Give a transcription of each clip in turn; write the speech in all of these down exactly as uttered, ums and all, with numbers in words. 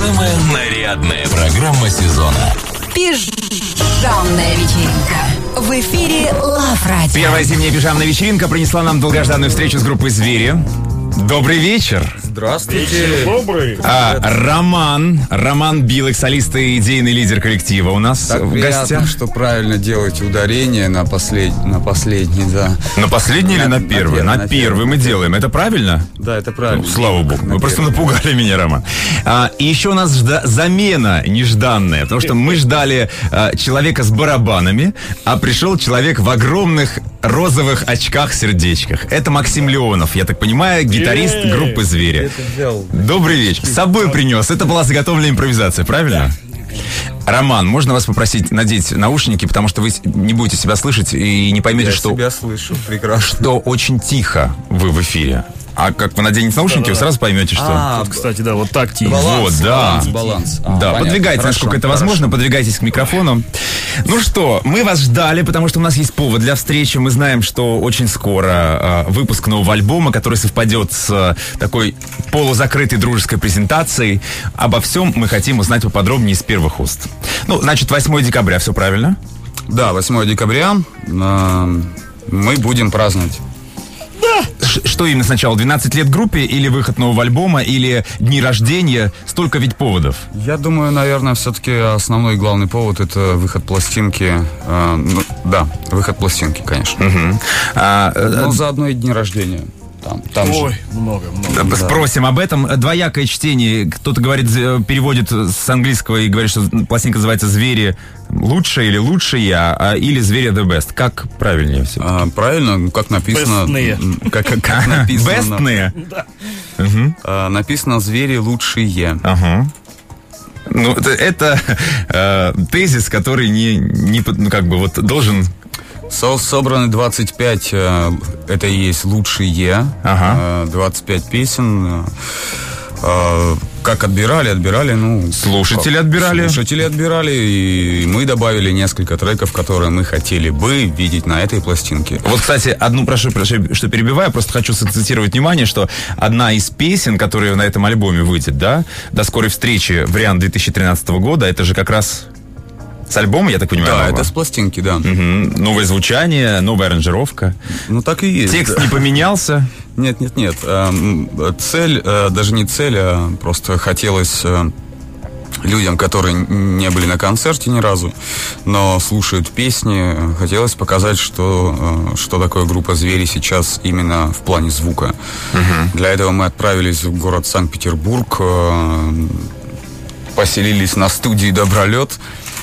Самая нарядная программа сезона. Пижамная вечеринка. В эфире Love Radio. Первая зимняя пижамная вечеринка принесла нам долгожданную встречу с группой «Звери». Добрый вечер. Здравствуйте. Вечер добрый. А, Роман. Роман Билых, солист и идейный лидер коллектива у нас Так в приятно, гостях. что правильно делаете ударение на, послед... на последний, да. На последний или на На- первый? на На, первый, на первый первый. мы делаем. Это правильно? Да, это правильно. Ну, слава богу. На Вы просто первый. напугали меня, Роман. А, и еще у нас жда- замена нежданная. Потому что мы ждали а, человека с барабанами, а пришел человек в огромных розовых очках-сердечках. Это Максим Леонов, я так понимаю, гитарист Ей. группы «Звери». Это взял. Добрый вечер. С собой принес. Это была заготовленная импровизация, правильно? Роман, можно вас попросить надеть наушники, потому что вы не будете себя слышать и не поймете, Я что, себя слышу прекрасно. что очень тихо вы в эфире. А как вы наденете наушники, вы сразу поймете, что... А, Вот, кстати, да, вот так тихо. баланс, вот, да. баланс, баланс. А, Да, понятно. подвигайте, Хорошо, насколько это хорошо. возможно, подвигайтесь к микрофону. Ну что, мы вас ждали, потому что у нас есть повод для встречи. Мы знаем, что очень скоро э, выпуск нового альбома, который совпадет с э, такой полузакрытой дружеской презентацией. Обо всем мы хотим узнать поподробнее из первых уст. Ну, значит, восьмое декабря, все правильно? Да, восьмое декабря э, мы будем праздновать. Ш- Что именно сначала, двенадцать лет группе или выход нового альбома, или дни рождения? Столько ведь поводов. Я думаю, наверное, все-таки основной и главный повод — это выход пластинки. Э, ну, да, выход пластинки, конечно. Мгм. А, э, Но заодно и дни рождения. Там, там же. Ой, много, много. Э, Спросим об этом. Двоякое чтение. Кто-то говорит, э, переводит с английского и говорит, что пластинка называется «Звери лучшие» или «Лучшие», а, или «Звери the best». Как правильнее все? А, правильно, ну, как написано... Бестные. м, Как, как, как написано... Бестные? Да. а, написано «Звери лучшие». Ага. Ну, это, это э, тезис, который не, не, под- ну, как бы, вот должен... Со- собраны двадцать пять, э, это и есть лучшие, Ага. э, двадцать пять песен. э, Как отбирали, отбирали, ну... Слушатели как- отбирали. Слушатели отбирали, и мы добавили несколько треков, которые мы хотели бы видеть на этой пластинке. Вот, кстати, одну, прошу, прошу, что перебиваю, просто хочу сакцентировать внимание, что одна из песен, которая на этом альбоме выйдет, да, «До скорой встречи», вариант две тысячи тринадцатого года, это же как раз с альбома, я так понимаю? Да, нового? это с пластинки, да. Мгм. Новое звучание, новая аранжировка. Ну, так и есть. Текст да. не поменялся. Нет, нет, нет. Эм, Цель, э, даже не цель, а просто хотелось э, людям, которые не были на концерте ни разу, но слушают песни, хотелось показать, что, э, что такое группа «Звери» сейчас именно в плане звука. Для этого мы отправились в город Санкт-Петербург, э, поселились на студии «Добролет»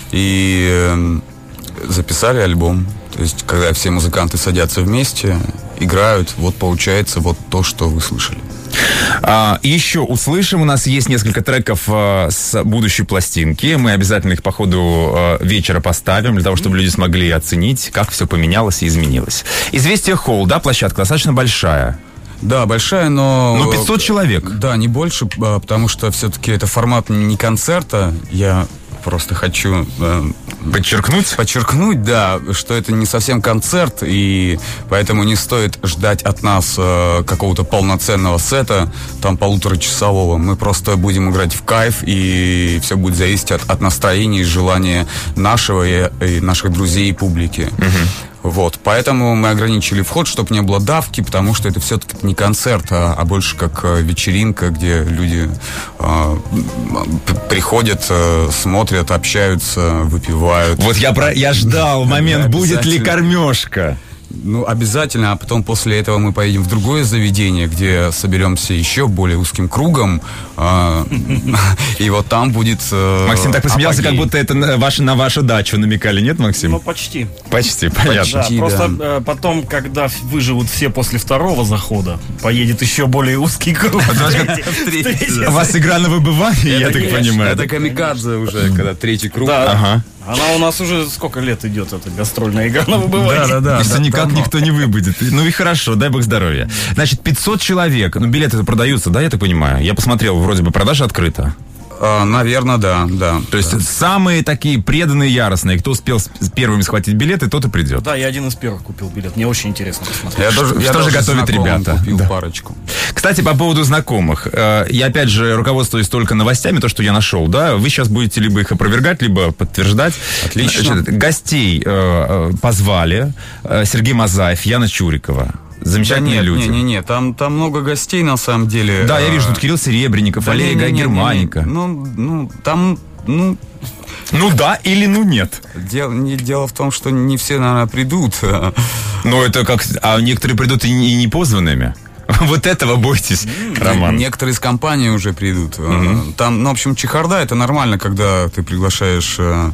и э, записали альбом. То есть, когда все музыканты садятся вместе, играют, вот получается вот то, что вы слышали. А, еще услышим, у нас есть несколько треков а, с будущей пластинки. Мы обязательно их по ходу а, вечера поставим, для того, чтобы люди смогли оценить, как все поменялось и изменилось. «Известия Холл», да, площадка достаточно большая. Да, большая, но... Ну, пятьсот человек. Да, не больше, а, потому что все-таки это формат не концерта. Я просто хочу... э, Подчеркнуть? подчеркнуть, да, что это не совсем концерт, и поэтому не стоит ждать от нас э, какого-то полноценного сета, там полуторачасового. Мы просто будем играть в кайф, и все будет зависеть от, от настроения и желания нашего и, и наших друзей и публики. Вот, поэтому мы ограничили вход, чтобы не было давки, потому что это все-таки не концерт, а, а больше как э, вечеринка, где люди э, п- приходят, э, смотрят, общаются, выпивают. Вот я, про, я ждал момент, будет ли Обязательно. кормежка. Ну, обязательно, а потом после этого мы поедем в другое заведение, где соберемся еще более узким кругом, а, и вот там будет э, Максим так посмеялся, как апогей. будто это на, ваш, на вашу дачу намекали, нет, Максим? Ну, почти. Почти, понятно. Да, Почти, просто да. э, потом, когда выживут все после второго захода, поедет еще более узкий круг. Третий. У вас игра на выбывание, я так есть, понимаю. Это камикадзе уже, когда третий круг. Да. Ага. Она у нас уже сколько лет идет, эта гастрольная игра на выбывание. Да, да, да. Если да, никак давно. никто не выбудет. Ну и хорошо, дай бог здоровья. Значит, пятьсот человек. Ну, билеты продаются, да, я так понимаю? Я посмотрел, вроде бы продажа открыта. А, наверное, да, да. То есть да. самые такие преданные, яростные, кто успел с первыми схватить билеты, тот и придет. Да, я один из первых купил билет. Мне очень интересно посмотреть. Я даже, что же готовят ребята? Купил да. парочку. Кстати, по поводу знакомых. Я опять же руководствуюсь только новостями, то, что я нашел, да. Вы сейчас будете либо их опровергать, либо подтверждать. Отлично. Значит, гостей э, позвали. Сергей Мазаев, Яна Чурикова. Замечательные да нет, люди. Не-не-не, там, там много гостей на самом деле. Да, я вижу, тут Кирилл Серебренников, да Валерия Гай Германика. Ну, ну, там, ну... Ну да или ну нет? Дело, не, дело в том, что не все, наверное, придут. Ну это как... А некоторые придут и не, и не позванными. Вот этого бойтесь, Роман. Некоторые из компании уже придут. Mm-hmm. Там, ну, в общем, чехарда, это нормально, когда ты приглашаешь э,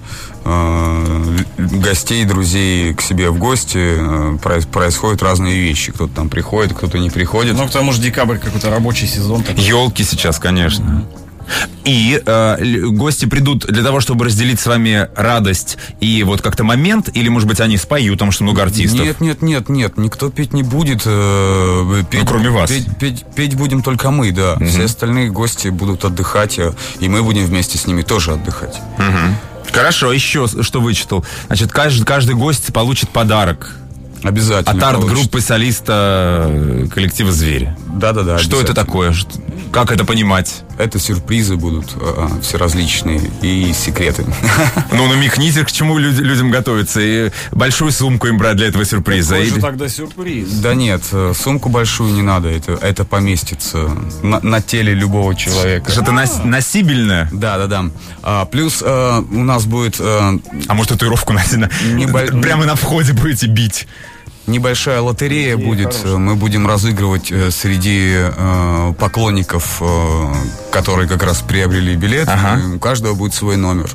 э, гостей, друзей к себе в гости, э, происходят разные вещи. Кто-то там приходит, кто-то не приходит. Ну, к тому же декабрь какой-то рабочий сезон. Такой. Елки сейчас, конечно. Mm-hmm. И э, гости придут для того, чтобы разделить с вами радость и вот как-то момент, или, может быть, они споют, потому что много артистов? Нет, нет, нет, нет, никто петь не будет. Э, петь, ну, кроме вас. Петь, петь, петь будем только мы, да. Угу. Все остальные гости будут отдыхать, и мы будем вместе с ними тоже отдыхать. Угу. Хорошо, еще что вычитал. Значит, каждый, каждый гость получит подарок. Обязательно. От арт-группы солиста коллектива «Звери». Да-да-да. Что это такое? Как это понимать? Это сюрпризы будут э, все различные и секреты. Ну, намекните, к чему люди, людям готовиться. И большую сумку им брать для этого сюрприза. Какой или... же тогда сюрприз? Да нет, сумку большую не надо. Это, это поместится на, на теле любого человека. Что-то нос, носибельное? Да-да-да. А, плюс а, у нас будет... А, а может, татуировку надо? Небо... Прямо на входе будете бить? Небольшая лотерея Идея будет. хорошая. Мы будем разыгрывать э, среди э, поклонников, э, которые как раз приобрели билет. Ага. У каждого будет свой номер.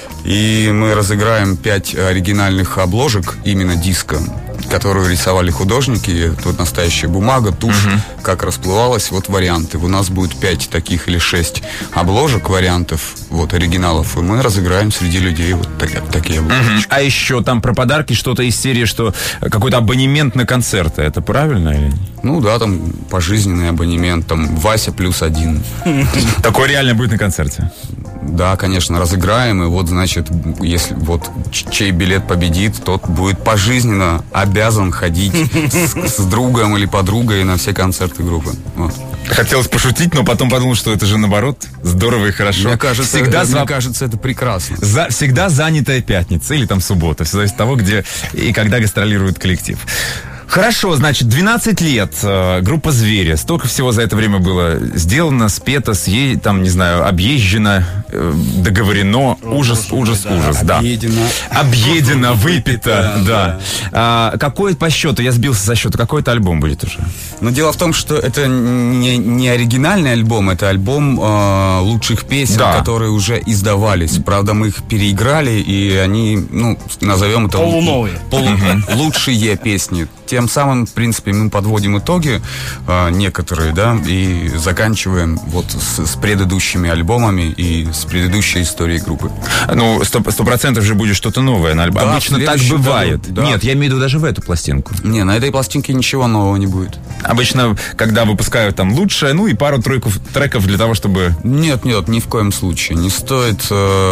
И мы разыграем пять оригинальных обложек именно диска, которую рисовали художники. Тут настоящая бумага, тушь, угу. как расплывалась. Вот варианты. У нас будет пять таких или шесть обложек, вариантов, вот, оригиналов. И мы разыграем среди людей вот так, такие обложки. Угу. А еще там про подарки что-то из серии, что какой-то абонемент на концерты. Это правильно или нет? Ну да, там пожизненный абонемент, там Вася плюс один. Такой реально будет на концерте? Да, конечно, разыграем, и вот, значит, если вот чей билет победит, тот будет пожизненно обязан ходить с, с другом или подругой на все концерты группы. Вот. Хотелось пошутить, но потом подумал, что это же наоборот здорово и хорошо. Мне кажется, всегда, мне за... кажется это прекрасно. За... Всегда занятая пятница или там суббота, все зависит от того, где и когда гастролирует коллектив. Хорошо, значит, двенадцать лет, э, группа «Звери». Столько всего за это время было сделано, спето, съе... там, не знаю, объезжено, э, договорено. Ужас, ужас, да. ужас, да. Объедено. Объедено, выпито, да. да. А, какой по счету, я сбился со счета, какой это альбом будет уже? Но дело в том, что это не, не оригинальный альбом, это альбом э, лучших песен, да. которые уже издавались. Правда, мы их переиграли, и они, ну, назовем это... Полуновые. Полу... Лучшие песни. Тем самым, в принципе, мы подводим итоги э, некоторые, да, и заканчиваем вот с, с предыдущими альбомами и с предыдущей историей группы. Ну, сто процентов же будет что-то новое на альбоме. Да, обычно так бывает. Году, да. Нет, я имею в виду даже в эту пластинку. Не, на этой пластинке ничего нового не будет. Обычно, когда выпускают там лучшее, ну и пару-тройку треков для того, чтобы... Нет, нет, ни в коем случае. Не стоит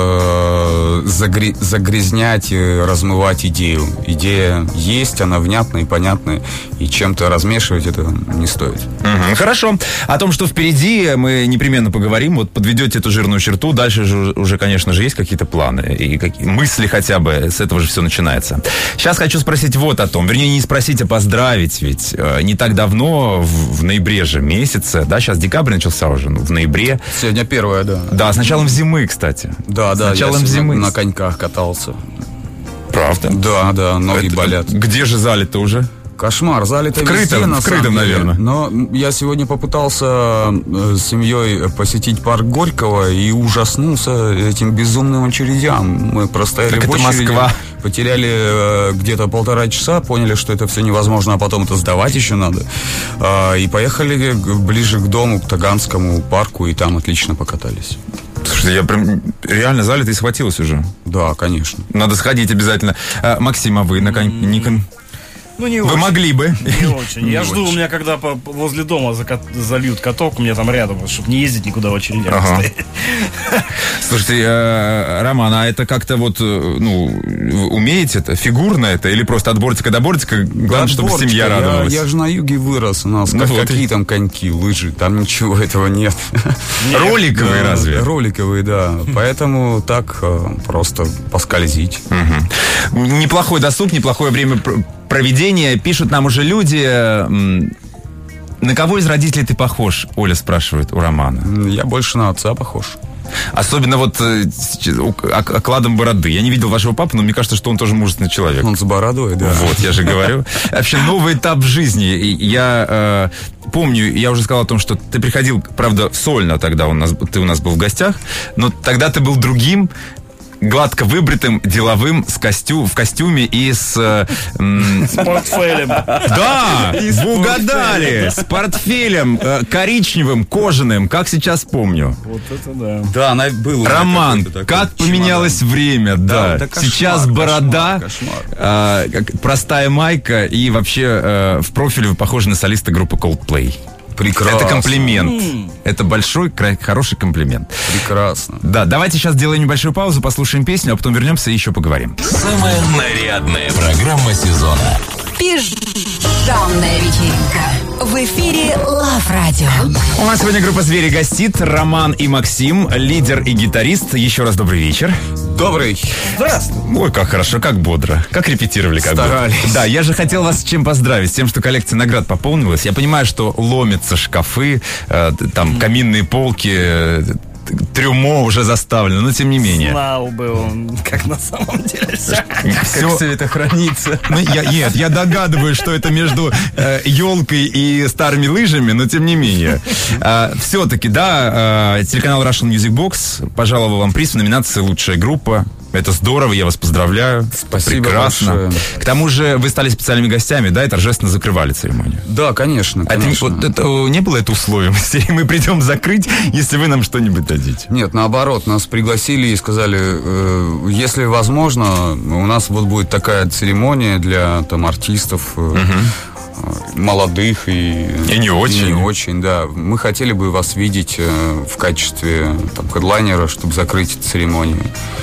э, загря... загрязнять и размывать идею. Идея есть, она внятная и понятная. И чем-то размешивать это не стоит. Угу, хорошо. О том, что впереди, мы непременно поговорим. Вот подведете эту жирную черту. Дальше же уже, конечно же, есть какие-то планы и какие мысли хотя бы. С этого же все начинается. Сейчас хочу спросить вот о том. Вернее, не спросить, а поздравить. Ведь э, не так давно, в, в ноябре же месяце, да, сейчас декабрь начался уже, ну, в ноябре. Сегодня первое, да. Да, с началом зимы, кстати. Да, с да, началом я зимы. на коньках катался. Правда? Да, да, ноги это, болят. Где же залито уже? Кошмар, залито везде, на в самом деле. Наверное. Но я сегодня попытался с семьей посетить парк Горького и ужаснулся этим безумным очередям. Мы простояли так в это очереди, Москва. потеряли э, где-то полтора часа, поняли, что это все невозможно, а потом это сдавать еще надо. Э, и поехали ближе к дому, к Таганскому парку, и там отлично покатались. Слушайте, я прям реально залито и схватилась уже. Да, конечно. Надо сходить обязательно. А, Максим, а вы на конь... Никон... Ну, не Вы очень. могли бы. Не очень. Не Я жду, очень. у меня когда по, возле дома закат, зальют каток, у меня там рядом, чтобы не ездить никуда в очередях. Ага. Слушайте, э, Роман, а это как-то вот, ну, умеете это? Фигурно это? Или просто от бортика до бортика? Главное, чтобы семья радовалась. Я, я же на юге вырос. У нас ну, как, вот какие и... там коньки, лыжи. Там ничего этого нет. Роликовые разве? Роликовые, да. Поэтому так просто поскользить. Неплохой досуг, неплохое время проведения. Пишут нам уже люди... На кого из родителей ты похож? Оля спрашивает у Романа. Я больше на отца похож. Особенно вот э, окладом бороды. Я не видел вашего папы, но мне кажется, что он тоже мужественный человек. Он с бородой, да. Вот, я же говорю. Вообще, новый этап в жизни. Я э, помню, я уже сказал о том, что ты приходил, правда, сольно тогда, у нас, ты у нас был в гостях, но тогда ты был другим, гладко выбритым, деловым, с костю, в костюме и с... Э, м... С портфелем. Да, вы угадали. С портфелем э, коричневым, кожаным, как сейчас помню. Вот это да. Да, она была. Роман, как поменялось чемодан. Время, да. да кошмар, сейчас борода, кошмар, кошмар. Э, простая майка и вообще э, в профиле вы похожи на солиста группы Coldplay. Прекрасно. Это комплимент. Mm. Это большой, хороший комплимент. Прекрасно. Да, давайте сейчас сделаем небольшую паузу, послушаем песню, а потом вернемся и еще поговорим. Самая нарядная программа сезона. Пижамная вечеринка. В эфире Love Radio. У нас сегодня группа «Звери» гостит. Роман и Максим, лидер и гитарист. Еще раз добрый вечер. Добрый. Здравствуй. Ой, как хорошо, как бодро. Как репетировали, как Старались. Бы. Да, я же хотел вас с чем поздравить. С тем, что коллекция наград пополнилась. Я понимаю, что ломятся шкафы, э, там каминные полки, э, трюмо уже заставлено, но тем не менее. Знал бы он, как на самом деле все. Как все это хранится. Ну, я, нет, я догадываюсь, что это между э, елкой и старыми лыжами, но тем не менее. Э, все-таки, да, э, телеканал Russian Music Box пожаловал вам приз в номинации «Лучшая группа». Это здорово, я вас поздравляю. Спасибо прекрасно. большое. К тому же вы стали специальными гостями, да, и торжественно закрывали церемонию. Да, конечно, конечно. А это, вот это, не было это условием? Мы придем закрыть, если вы нам что-нибудь дадите. Нет, наоборот, нас пригласили и сказали, э, если возможно, у нас вот будет такая церемония для там артистов, э, угу. молодых и, и не очень. И не очень, да. Мы хотели бы вас видеть э, в качестве там, хедлайнера, чтобы закрыть эту церемонию.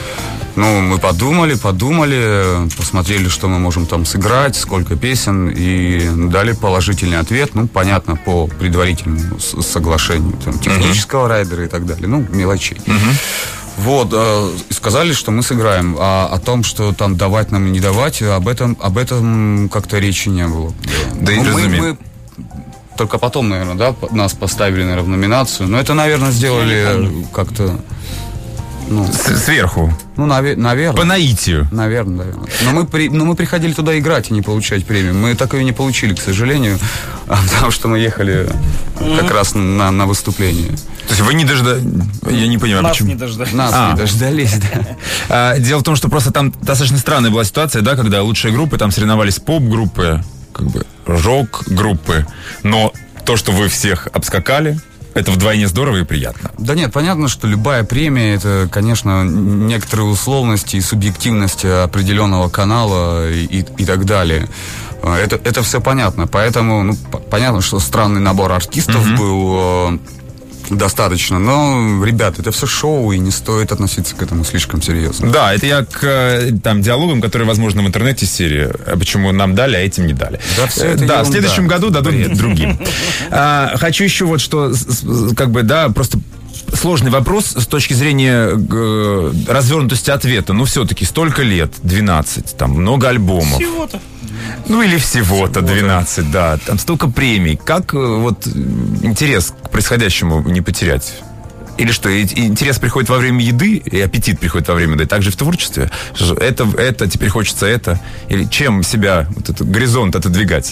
Ну, мы подумали, подумали, посмотрели, что мы можем там сыграть, сколько песен, и дали положительный ответ, ну, понятно, по предварительному соглашению там, технического uh-huh. райдера и так далее, ну, мелочей. Uh-huh. Вот, э, сказали, что мы сыграем, а о том, что там давать нам и не давать, об этом, об этом как-то речи не было. Да, ну, и мы, мы только потом, наверное, да, нас поставили, наверное, в номинацию, но это, наверное, сделали как-то... Ну, сверху. Ну, наве- наверное. По наитию. Наверное, наверное. Но мы, при- но мы приходили туда играть и не получать премию. Мы так ее не получили, к сожалению, потому что мы ехали как раз на, на выступление. То есть вы не дождались? Я не понимаю, Нас почему. не дождались. Нас а. не дождались, да. А, дело в том, что просто там достаточно странная была ситуация, да, когда лучшие группы, там соревновались поп-группы, как бы рок-группы, но то, что вы всех обскакали, это вдвойне здорово и приятно. Да нет, понятно, что любая премия, это, конечно, некоторые условности и субъективность определенного канала и, и, и так далее. Это, это все понятно. Поэтому, ну, понятно, что странный набор артистов uh-huh. был достаточно. Но, ребят, это все шоу, и не стоит относиться к этому слишком серьезно. Да, это я к там, диалогам, которые, возможно, в интернете серии, почему нам дали, а этим не дали. Да, все это да, ерунда. В следующем году дадут Бред. другим. А, хочу еще вот что, как бы, да, просто сложный вопрос с точки зрения э, развернутости ответа. Ну, все-таки столько лет, двенадцать, там, много альбомов. Всего-то. Ну, или всего-то двенадцать, да. Там столько премий. Как вот интерес к происходящему не потерять? Или что, интерес приходит во время еды, и аппетит приходит во время еды, также в творчестве? Это, это, теперь хочется это. Или чем себя, вот этот горизонт отодвигать?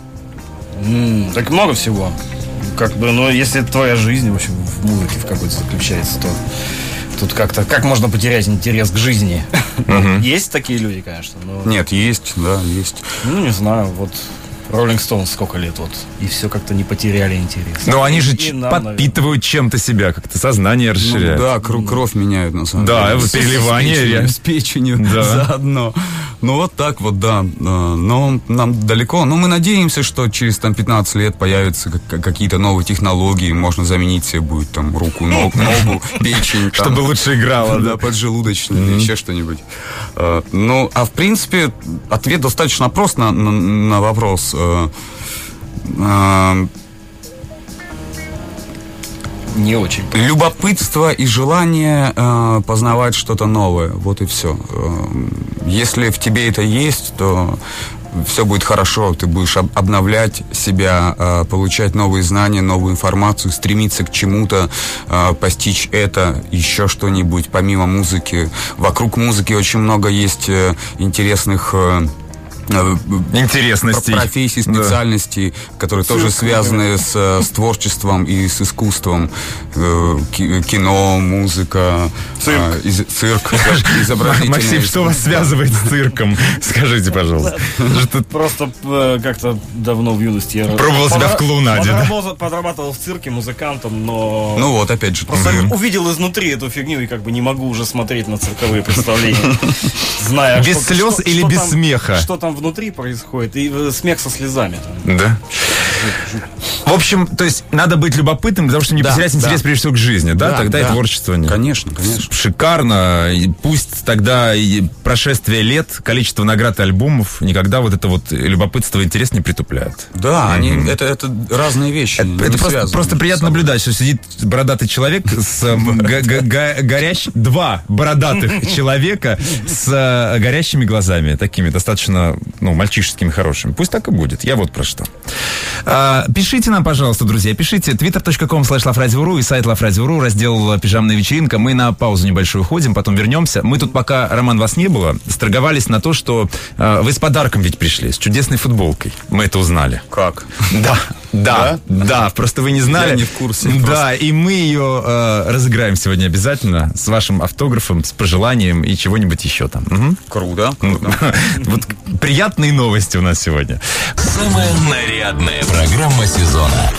Mm, так много всего. Как бы, но если это твоя жизнь, в общем, в музыке в какой-то заключается, то тут как-то, как можно потерять интерес к жизни? Uh-huh. Есть такие люди, конечно. Но... Нет, есть, да, есть. Ну, не знаю, вот Rolling Stones сколько лет, вот, и все как-то не потеряли интерес. Но они же и нам, подпитывают наверное. чем-то себя, как-то сознание расширяют. Ну, да, кровь, кровь меняют, на самом да, деле. Да, переливание. С печенью, с печенью да. заодно. Ну, вот так вот, да. Но нам далеко. Но мы надеемся, что через там пятнадцать лет появятся какие-то новые технологии. Можно заменить себе будет там руку, ногу, ногу печень. Чтобы лучше играло. Да, поджелудочную, еще что-нибудь. Ну, а в принципе, ответ достаточно прост на, на, на вопрос. Не очень. Любопытство и желание э, познавать что-то новое. Вот и все. Э, если в тебе это есть, то все будет хорошо. Ты будешь об- обновлять себя, э, получать новые знания, новую информацию, стремиться к чему-то, э, постичь это, еще что-нибудь, помимо музыки. Вокруг музыки очень много есть э, интересных... Э, интересностей, профессий, специальностей, да. которые Цирк, тоже связаны с, с творчеством и с искусством. Кино, музыка, цирк, а, из, цирк изобразительное. Максим, что вас связывает с цирком? Скажите, пожалуйста. Просто как-то давно в юности я пробовал себя в клоунаде. Подрабатывал в цирке музыкантом, но... Ну вот, опять же. Просто увидел изнутри эту фигню и как бы не могу уже смотреть на цирковые представления. Зная, без слез или без смеха? Что там внутри происходит, и смех со слезами. Да. В общем, то есть надо быть любопытным, потому что не да, потерять интерес, да. прежде всего, к жизни, да? да тогда да. и творчество нет. Конечно, конечно. Шикарно. Пусть тогда и прошествие лет, количество наград и альбомов никогда вот это вот любопытство и интерес не притупляет. Да, они, mm-hmm. это, это разные вещи. Это, это просто, просто приятно наблюдать, что сидит бородатый человек с горящими... Два бородатых человека с горящими глазами, такими достаточно, ну, мальчишескими, хорошими. Пусть так и будет. Я вот про что. А, пишите нам, пожалуйста, друзья, пишите twitter точка com слэш лаврадио.ру и сайт лаврадио.ру, раздел «Пижамная вечеринка». Мы на паузу небольшую уходим, потом вернемся. Мы тут, пока, Роман, вас не было, сторговались на то, что э, вы с подарком ведь пришли, с чудесной футболкой. Мы это узнали. Как? Да. Да, да, да, просто вы не знали. Я не в курсе. Да, просто. И мы ее э, разыграем сегодня обязательно с вашим автографом, с пожеланием и чего-нибудь еще там. Угу. Круто, круто. Вот приятные новости у нас сегодня. Самая нарядная программа сезона.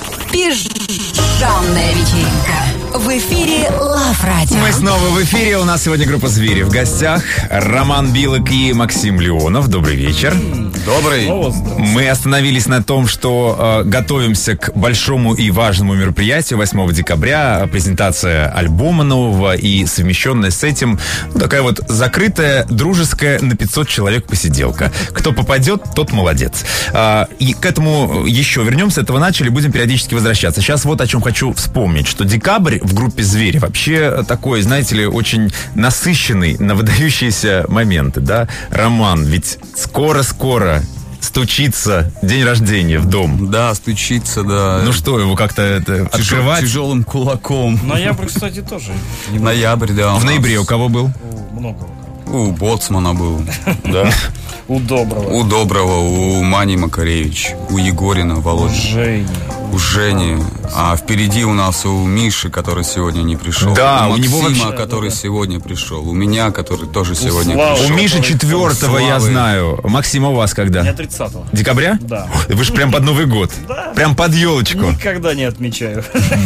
Пижамная вечеринка. В эфире Лав Радио. Мы снова в эфире. У нас сегодня группа «Звери». В гостях Роман Билок и Максим Леонов. Добрый вечер. Добрый. Мы остановились на том, что э, готовимся к большому и важному мероприятию восьмого декабря. Презентация альбома нового и совмещенная с этим ну, такая вот закрытая, дружеская на пятьсот человек посиделка. Кто попадет, тот молодец. Э, и к этому еще вернемся. С этого начали, будем периодически возвращаться. Сейчас вот о чем хочу вспомнить, что декабрь в группе «Звери» вообще такой, знаете ли, очень насыщенный на выдающиеся моменты, да? Роман, ведь скоро-скоро стучится день рождения в дом. Да, стучится, да. Ну что, его как-то это, Тяжел, открывать? Тяжелым кулаком. Ноябрь, кстати, тоже. Ноябрь, да. В ноябре у кого был? Много. У Боцмана был, да. У Доброго. У Доброго, у Мани Макаревич, у Егорина, Володя. У Жени. У Жени. А впереди у нас у Миши, который сегодня не пришел. Да, у у него Максима, вообще... который да, да. сегодня пришел. У меня, который тоже у сегодня Славы. пришел. У Миши четвертого, я знаю. Максим, у вас когда? Я тридцатого. Декабря? Да. Вы же прям под Новый год. Да. Прям под елочку. Никогда не отмечаю.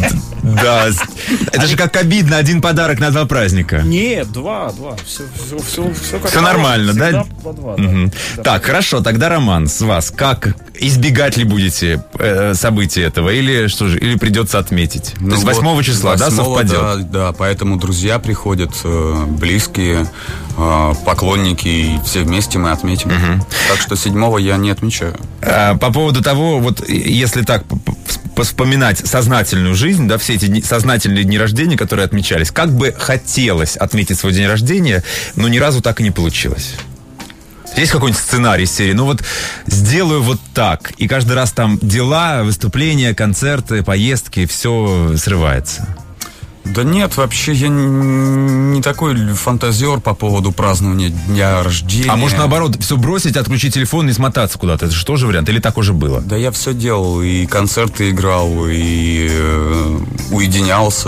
Да. Это же как обидно, один подарок на два праздника. Нет, два, два. Все, все, все, все, как все нормально, да? По два, угу. да. Так, хорошо, тогда, Роман, с вас. Как избегать ли будете э, событий этого? Или что же, или придется отметить? Ну То есть восьмого вот, числа, да, совпадет? Да, да, поэтому друзья приходят, э, близкие, э, поклонники, и все вместе мы отметим. Угу. Так что седьмого я не отмечаю. А, по поводу того, вот если так вспоминать сознательную жизнь, да, все эти дни, сознательные дни рождения, которые отмечались, как бы хотелось отметить свой день рождения, но ни разу так и не получилось. Есть какой-нибудь сценарий из серии? Ну вот сделаю вот так, и каждый раз там дела, выступления, концерты, поездки, все срывается. Да нет, вообще я не такой фантазер по поводу празднования дня рождения. А может, наоборот, все бросить, отключить телефон и смотаться куда-то? Это же тоже вариант? Или так уже было? Да я все делал, и концерты играл, и э, уединялся.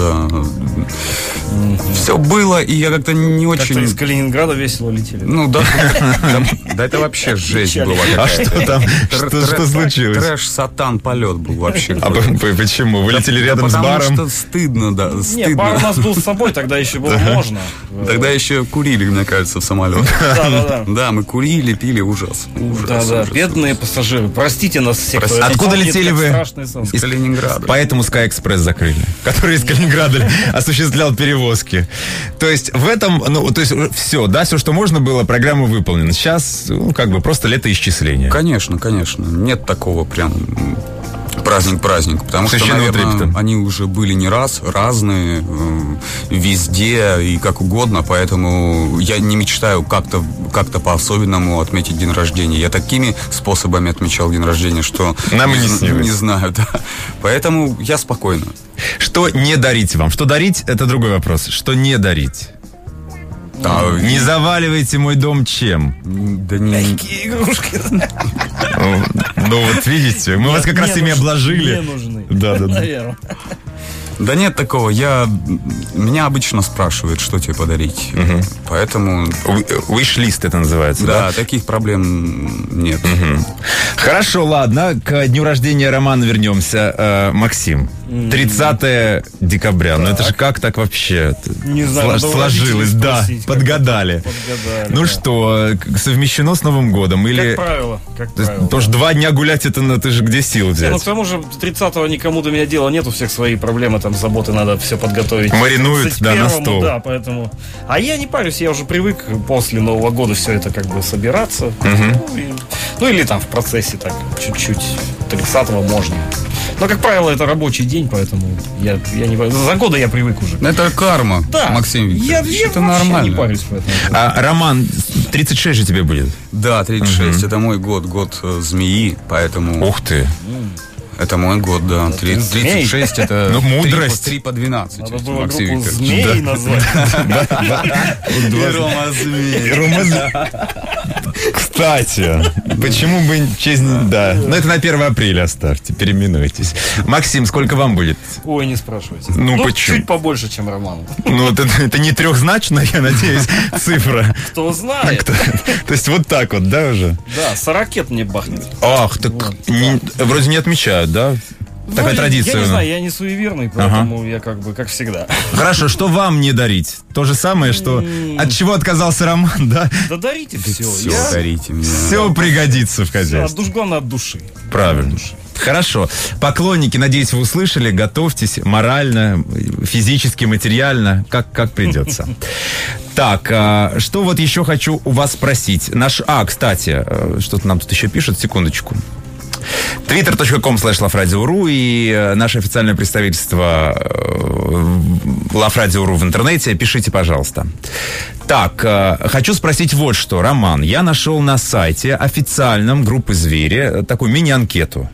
Mm-hmm. Все было, и я как-то не очень... Как-то из Калининграда весело летели. Ну да, да это вообще жесть была. А что там? Что случилось? Трэш-сатан полет был вообще. А почему? Вы летели рядом с баром? Потому что стыдно, да. Не, бар у нас был с собой, тогда еще было можно. Тогда еще курили, мне кажется, в самолете. Да, да, да. Да, мы курили, пили, ужас. Ужас, Да, да, ужас, бедные ужас. пассажиры. Простите нас всех. Простите. кто это Откуда помнит, летели как вы? страшный сон. Из Калининграда. Поэтому Sky Express закрыли, который из Калининграда осуществлял перевозки. То есть в этом, ну, то есть все, да, все, что можно было, программа выполнена. Сейчас, ну, как бы просто летоисчисление. Конечно, конечно. Нет такого прям праздник-праздник. Потому что, Священного наверное, трепета. они уже были не раз, разные, э, везде и как угодно. Поэтому я не мечтаю как-то, как-то по-особенному отметить день рождения. Я такими способами отмечал день рождения, что... Нам и не снилось. Не знаю, да. Поэтому я спокойно. Что не дарить вам? Что дарить, это другой вопрос. Что не дарить? Да, Не заваливайте мой дом чем? да не... Какие игрушки. Ну, ну, вот видите, мы вас как Не раз ими нужны, обложили. не нужны. Да, да, да. Наверное. Да нет такого. Я... Меня обычно спрашивают, что тебе подарить. Поэтому... Wish-list это называется, да? Да, таких проблем нет. Хорошо, ладно, к дню рождения Романа вернемся. Э, Максим, тридцатое декабря. Ну это же как так вообще Не знаю, сло- надо у сложилось? родителей Да, спросить, как подгадали. Подгадали, Ну да. что, к- совмещено с Новым годом? Или... Как правило, как То есть, правило. Потому что два дня гулять, это ну, ты же где силы Не, ну, взять? к тому же тридцатого никому до меня дела нет, у всех свои проблемы, там заботы, надо все подготовить. Маринуют, да, на тридцать первому, стол. Да, поэтому... А я не парюсь, я уже привык после Нового года все это как бы собираться. Ну, и- ну, или там в процессе так, чуть-чуть. тридцатого можно. Но, как правило, это рабочий день, поэтому я, я не... За годы я привык уже. Это карма, Да, Максим я, Викторович. я это вообще нормально. не парюсь по этому. А, Роман, тридцать шесть же тебе будет? Да, тридцать шесть. Это мой год, год э, змеи, поэтому... Ух ты. Это мой год, да. Три- ты змей. тридцать шесть это... Ну, мудрость. три по двенадцать. Надо было Максим группу Викторович. змей назвать. И Рома Змей. Кстати, почему бы в честь... Да, ну это на первое апреля оставьте, переименуйтесь. Максим, сколько вам будет? Ой, не спрашивайте. Ну, почему? Чуть побольше, чем Роману. Ну, это, это не трехзначная, я надеюсь, цифра. Кто знает. То есть вот так вот, да, уже? Да, сорокет мне бахнет. Ах, так не- вроде не отмечают, да? Такая Ну, традиция. Я у не нас. знаю, я не суеверный, поэтому я как бы, как всегда. Хорошо, что вам не дарить? То же самое, что от чего отказался Роман, да? Да дарите все. Все, Я... дарите мне. Все пригодится в Всё, хозяйстве. от душ, главное, от души. Правильно. Хорошо. Поклонники, надеюсь, вы услышали. Готовьтесь морально, физически, материально, как, как придется. Так, а, что вот еще хочу у вас спросить. Наш... А, кстати, э, что-то нам тут еще пишут, секундочку. твиттер точка ком слэш лаврадио.ру и э, наше официальное представительство э, Лаврадио.ру в интернете. Пишите, пожалуйста. Так, э, хочу спросить вот что. Роман, я нашел на сайте официальном группы «Звери» такую мини-анкету.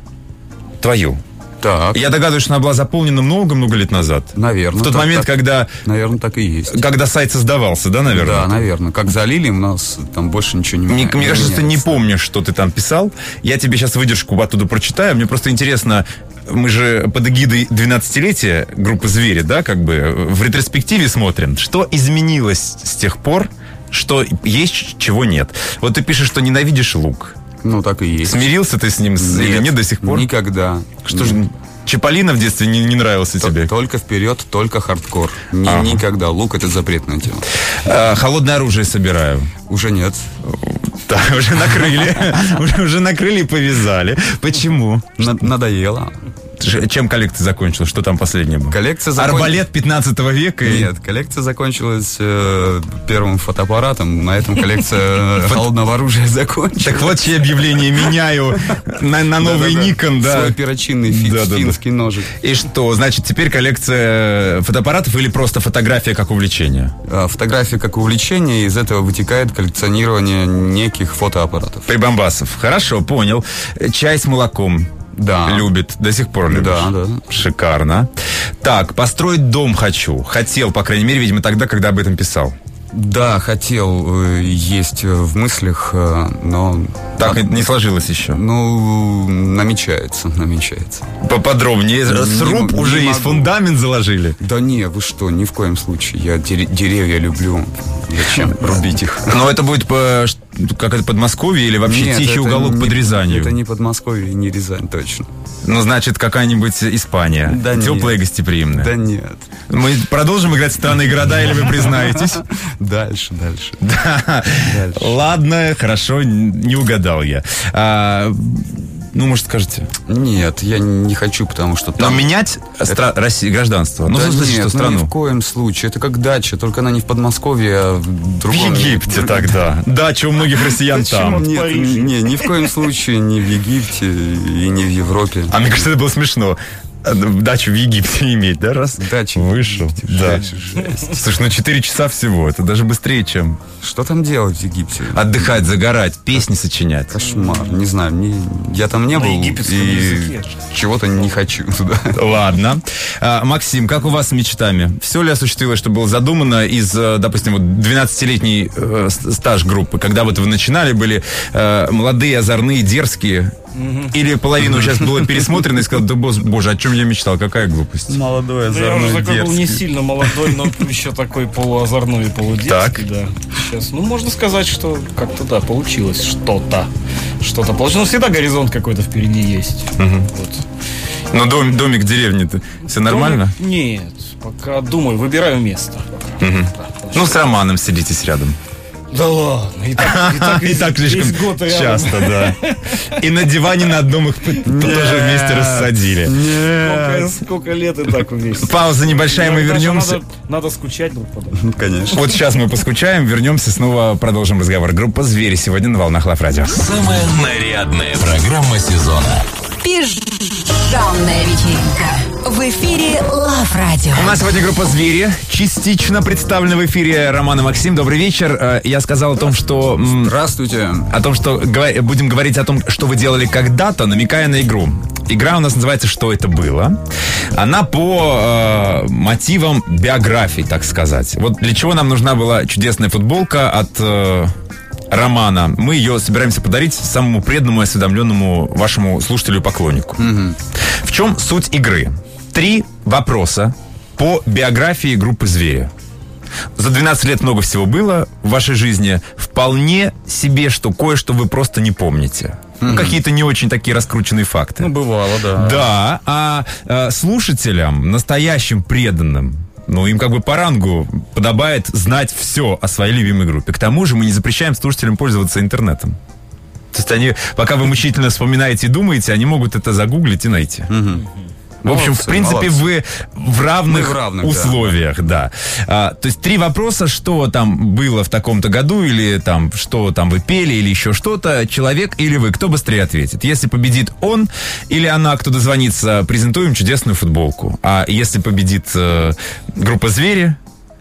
Твою. Так, Я догадываюсь, что она была заполнена много-много лет назад. наверное. В тот так- момент, так- когда, Наверное, так и есть. когда сайт создавался, да, наверное? Да, наверное. Как залили, у нас там больше ничего не Мне, меняется. мне кажется, ты не помнишь, что ты там писал. Я тебе сейчас выдержку оттуда прочитаю. Мне просто интересно, мы же под эгидой двенадцатилетия группы «Звери», да, как бы в ретроспективе смотрим, что изменилось с тех пор, что есть, чего нет. Вот ты пишешь, что ненавидишь лук. Ну, так и есть. Смирился ты с ним с- или нет до сих пор? Никогда. Что же, Чиполлино в детстве не, не нравился Т- тебе? Только вперед, только хардкор. Ни- Ага. Никогда. Лук — это запретное дело. А, холодное оружие собираю. Уже нет. Да, уже накрыли. Уже, уже накрыли и повязали. Почему? На- надоело. Ш- Чем коллекция закончилась? Что там последнее было? Коллекция закон- Арбалет пятнадцатого века? и- Нет, коллекция закончилась э, первым фотоаппаратом. На этом коллекция холодного оружия закончилась. Так вот, чьи объявления меняю на, на новый Да-да-да. Nikon, да. Свой перочинный фи- Да-да-да. финский ножик. И что, значит, теперь коллекция фотоаппаратов или просто фотография как увлечение? А, Фотография как увлечение, из этого вытекает коллекционирование неких фотоаппаратов. Прибамбасов. Хорошо, понял. Чай с молоком. Да. Любит, до сих пор любишь. Да, да. Шикарно. Так, построить дом хочу. Хотел, по крайней мере, видимо, тогда, когда об этом писал. Да, хотел, э, есть э, в мыслях, э, но... Так а- и не сложилось еще. Ну, намечается, намечается. Поподробнее. Сруб не уже есть, могу. фундамент заложили. Да не, вы что, ни в коем случае. Я дере- деревья люблю. Зачем рубить их? Но это будет по- ш- как это, Подмосковье или вообще Нет, тихий это уголок не, под Рязанью? Это не Подмосковье, не Рязань, точно. Ну, значит, какая-нибудь Испания. Да теплая и нет. гостеприимная. Да нет. Мы продолжим играть в страны и города, или вы признаетесь? Дальше, дальше. Да. Дальше. Ладно, хорошо, не угадал я. А, ну, может, скажете? Нет, я не хочу, потому что Но там... менять стра- России гражданство? Ну, Да в смысле, нет, что ну страну? ни в коем случае. Это как дача, только она не в Подмосковье, а в В другом... Египте тогда. Дача у многих россиян там. Нет, Париже. не, ни в коем случае не в Египте и не в Европе. А мне кажется, это было смешно. Дачу в Египте иметь, да, раз? Дача в Вышел. Египте, Да. жесть, жесть. Слушай, ну четыре часа всего. Это даже быстрее, чем Что там делать в Египте? отдыхать, загорать, песни сочинять. Кошмар, не знаю, мне, я там не На был египетском и языке. чего-то не хочу туда. Ладно. А, Максим, как у вас с мечтами? Все ли осуществилось, что было задумано из, э, допустим, вот двенадцатилетний э, с- стаж группы, когда вот вы начинали, были э, молодые, озорные, дерзкие? Или половину сейчас было пересмотрено и сказал, да бос- боже, о чем я мечтал, какая глупость? Молодой, Да я уже такой был не сильно молодой, но еще такой полуозорной и полудетский, Так. да. Сейчас, ну, можно сказать, что как-то, да, получилось что-то. Что-то получилось. Ну, всегда горизонт какой-то впереди есть. Вот. Ну, дом, домик в деревне-то все нормально? Домик? Нет, пока думаю, выбираю место. Пока. Да, Ну, с Романом сидитесь рядом. да ладно, и так, и так, И весь, так слишком весь год рядом. часто, да. И на диване на одном их п- тоже вместе рассадили. Сколько, сколько лет и так вместе. Пауза небольшая, мы Иногда же вернемся. Надо, надо скучать друг по другу. Конечно. Вот сейчас мы поскучаем, вернемся, снова продолжим разговор. Группа «Звери» сегодня на волнах Лав Радио. Самая нарядная программа сезона. Пижамная вечеринка. В эфире Лав Радио. У нас сегодня группа «Звери». Частично представлена в эфире Роман и Максим. Добрый вечер. Э, Я сказал о том, что... м, Здравствуйте. О том, что говор- будем говорить о том, что вы делали когда-то, намекая на игру. Игра у нас называется «Что это было?». Она по э, мотивам биографии, так сказать. Вот для чего нам нужна была чудесная футболка от... э, Романа. Мы ее собираемся подарить самому преданному и осведомленному вашему слушателю и поклоннику. В чем суть игры? Три вопроса по биографии группы «Звери». За двенадцать лет много всего было в вашей жизни. Вполне себе, что кое-что вы просто не помните. Ну, какие-то не очень такие раскрученные факты. Ну, бывало, да. Да, а э, слушателям, настоящим преданным, ну, им как бы по рангу подобает знать все о своей любимой группе. К тому же мы не запрещаем слушателям пользоваться интернетом. То есть они, пока вы мучительно вспоминаете и думаете, они могут это загуглить и найти. В общем, Молодцы, в принципе, молодцы. вы в равных, Мы в равных, да. условиях, да. А, то есть три вопроса, что там было в таком-то году, или там, что там вы пели, или еще что-то, человек или вы, кто быстрее ответит. Если победит он или она, кто дозвонится, презентуем чудесную футболку. А если победит э, группа «Звери»,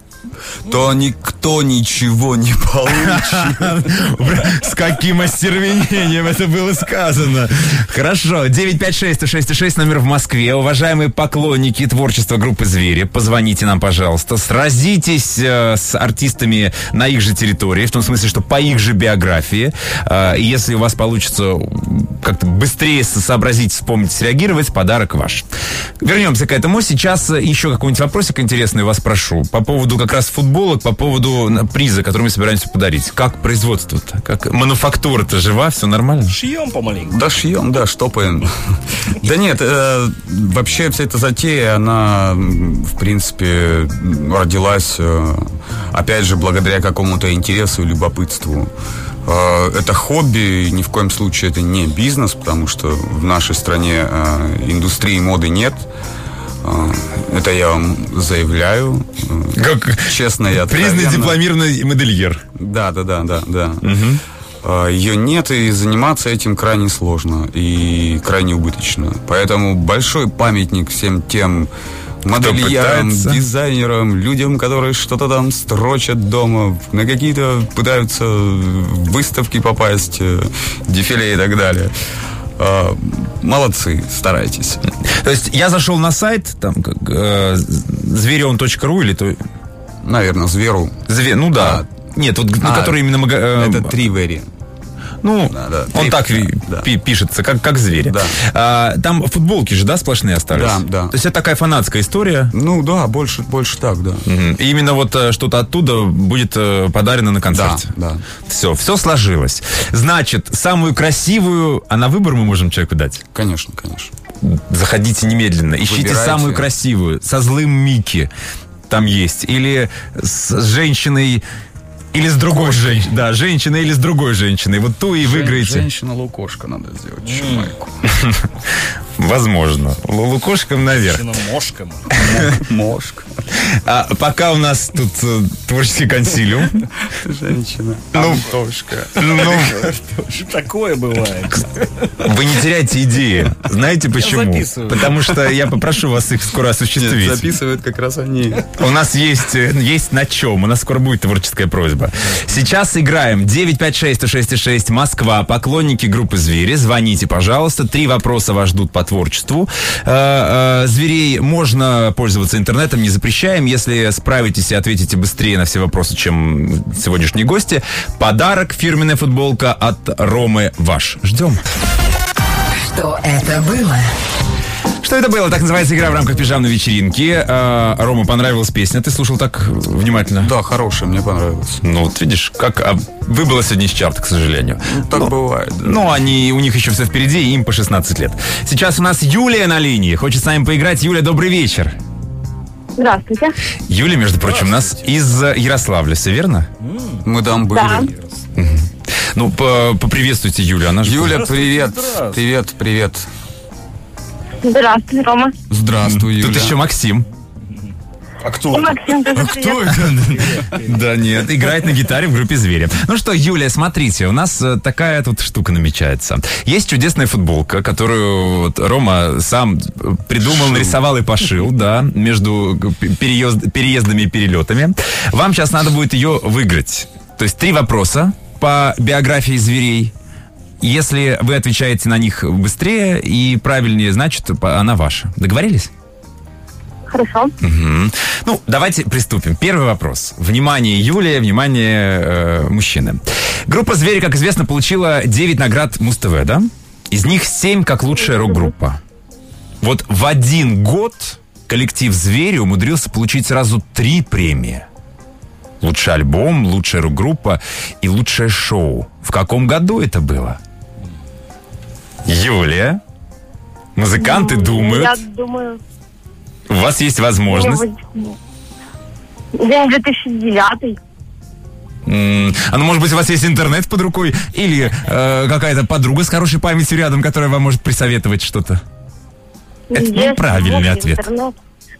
То никто ничего не получит. с каким остервенением это было сказано. Хорошо, девять пять шесть сто шесть шесть, номер в Москве. Уважаемые поклонники творчества группы «Звери», позвоните нам, пожалуйста. Сразитесь э, с артистами на их же территории, в том смысле, что по их же биографии. Э, и если у вас получится как-то быстрее сообразить, вспомнить, среагировать, подарок ваш. Вернемся к этому. Сейчас еще какой-нибудь вопросик интересный вас прошу. По поводу как раз футболок, по поводу приза, который мы собираемся подарить. Как производство-то? Как мануфактура-то жива? Все нормально? Шьем помаленьку. Да шьем, да, штопаем. Да нет, э, вообще вся эта затея, она, м, в принципе, родилась, э, опять же, благодаря какому-то интересу и любопытству. Э, Это хобби, и ни в коем случае это не бизнес, потому что в нашей стране э, индустрии моды нет. Э, Это я вам заявляю. Э, Как Честно и откровенно. признанный дипломированный модельер. Да, да, да, да, да. Ее нет, и заниматься этим крайне сложно и крайне убыточно. Поэтому большой памятник всем тем модельерам, пытается. дизайнерам, людям, которые что-то там строчат дома, на какие-то пытаются выставки попасть, э, дефиле и так далее. Э, Молодцы, старайтесь. То есть я зашел на сайт, там, как, э, зверион точка ру или то... Наверное, Зверу. Зве... Ну да. Нет, вот, ну, А, который именно... мага- э, Это Тривери. Ну, Да, да, он три, так ви- да. пи- пишется, как, как звери. Да. А, там футболки же, да, сплошные остались? Да, да. То есть это такая фанатская история. Ну да, больше, больше так, да. Мгм. И именно вот э, что-то оттуда будет э, подарено на концерте. Да, да. Все, все сложилось. Значит, самую красивую, а на выбор мы можем человеку дать? Конечно, конечно. Заходите немедленно, ищите Выбирайте. самую красивую, со злым Микки там есть, или с женщиной, или с другой женщиной. Да, женщина или с другой женщиной. Вот ту и выиграете. Женщина-лукошка надо сделать, еще майку. Возможно. Л- Лукошком наверх. Мошком. Мошка. А пока у нас тут э, творческий консилиум. Женщина. Ну, ну, Такое бывает. вы не теряйте идеи. Знаете почему? записываю. Потому что я попрошу вас их скоро осуществить. Нет, записывают как раз они. У нас есть, э, есть на чем. У нас скоро будет творческая просьба. Сейчас играем. девять пять шесть сто шесть шесть Москва. Поклонники группы «Звери». Звоните, пожалуйста. Три вопроса вас ждут по творчеству. Э, э, Зверей можно пользоваться интернетом, не запрещаем. Если справитесь и ответите быстрее на все вопросы, чем сегодняшние гости, подарок, фирменная футболка от Ромы ваш. Ждем. Что это было? Что это было? Так называется игра в рамках пижамной вечеринки. Э, Рома, понравилась песня. Ты слушал так внимательно? Да, хорошая, мне понравилось. Ну, вот видишь, как а, выбыло сегодня из чарта, к сожалению. Ну, так бывает. Да. Ну, они, у них еще все впереди, и им по шестнадцать лет. Сейчас у нас Юлия на линии. Хочет с нами поиграть. Юля, добрый вечер. Здравствуйте. Юля, между прочим, у нас из э, Ярославля, все верно? Мы там были. Да. Ну, по- поприветствуйте Юлю. Она же Юля, привет. здравствуйте. Привет, привет. Здравствуй, Рома. Здравствуй, Юля. Тут еще Максим. А кто? И Максим тоже привет. Да нет, играет на гитаре в группе «Звери». Ну что, Юлия, смотрите, у нас э, такая тут штука намечается. Есть чудесная футболка, которую вот Рома сам э, придумал, Шил. нарисовал и пошил, да, между п- переезд- переездами и перелетами. Вам сейчас надо будет ее выиграть. То есть три вопроса по биографии зверей. Если вы отвечаете на них быстрее и правильнее, значит, она ваша. Договорились? Хорошо. Мгм. Ну, давайте приступим. Первый вопрос. Внимание, Юлия, внимание, э, мужчины. Группа «Звери», как известно, получила девять наград Муз-ТВ, да? Из них семь как лучшая рок-группа. Вот в один год коллектив «Звери» умудрился получить сразу три премии. Лучший альбом, лучшая рок-группа и лучшее шоу. В каком году это было? Юлия? Музыканты думают. Я думаю, У вас есть возможность. день две тысячи девятый. М, А ну, может быть, у вас есть интернет под рукой? Или э, какая-то подруга с хорошей памятью рядом, которая вам может присоветовать что-то? Это Есть неправильный вот ответ. интернет.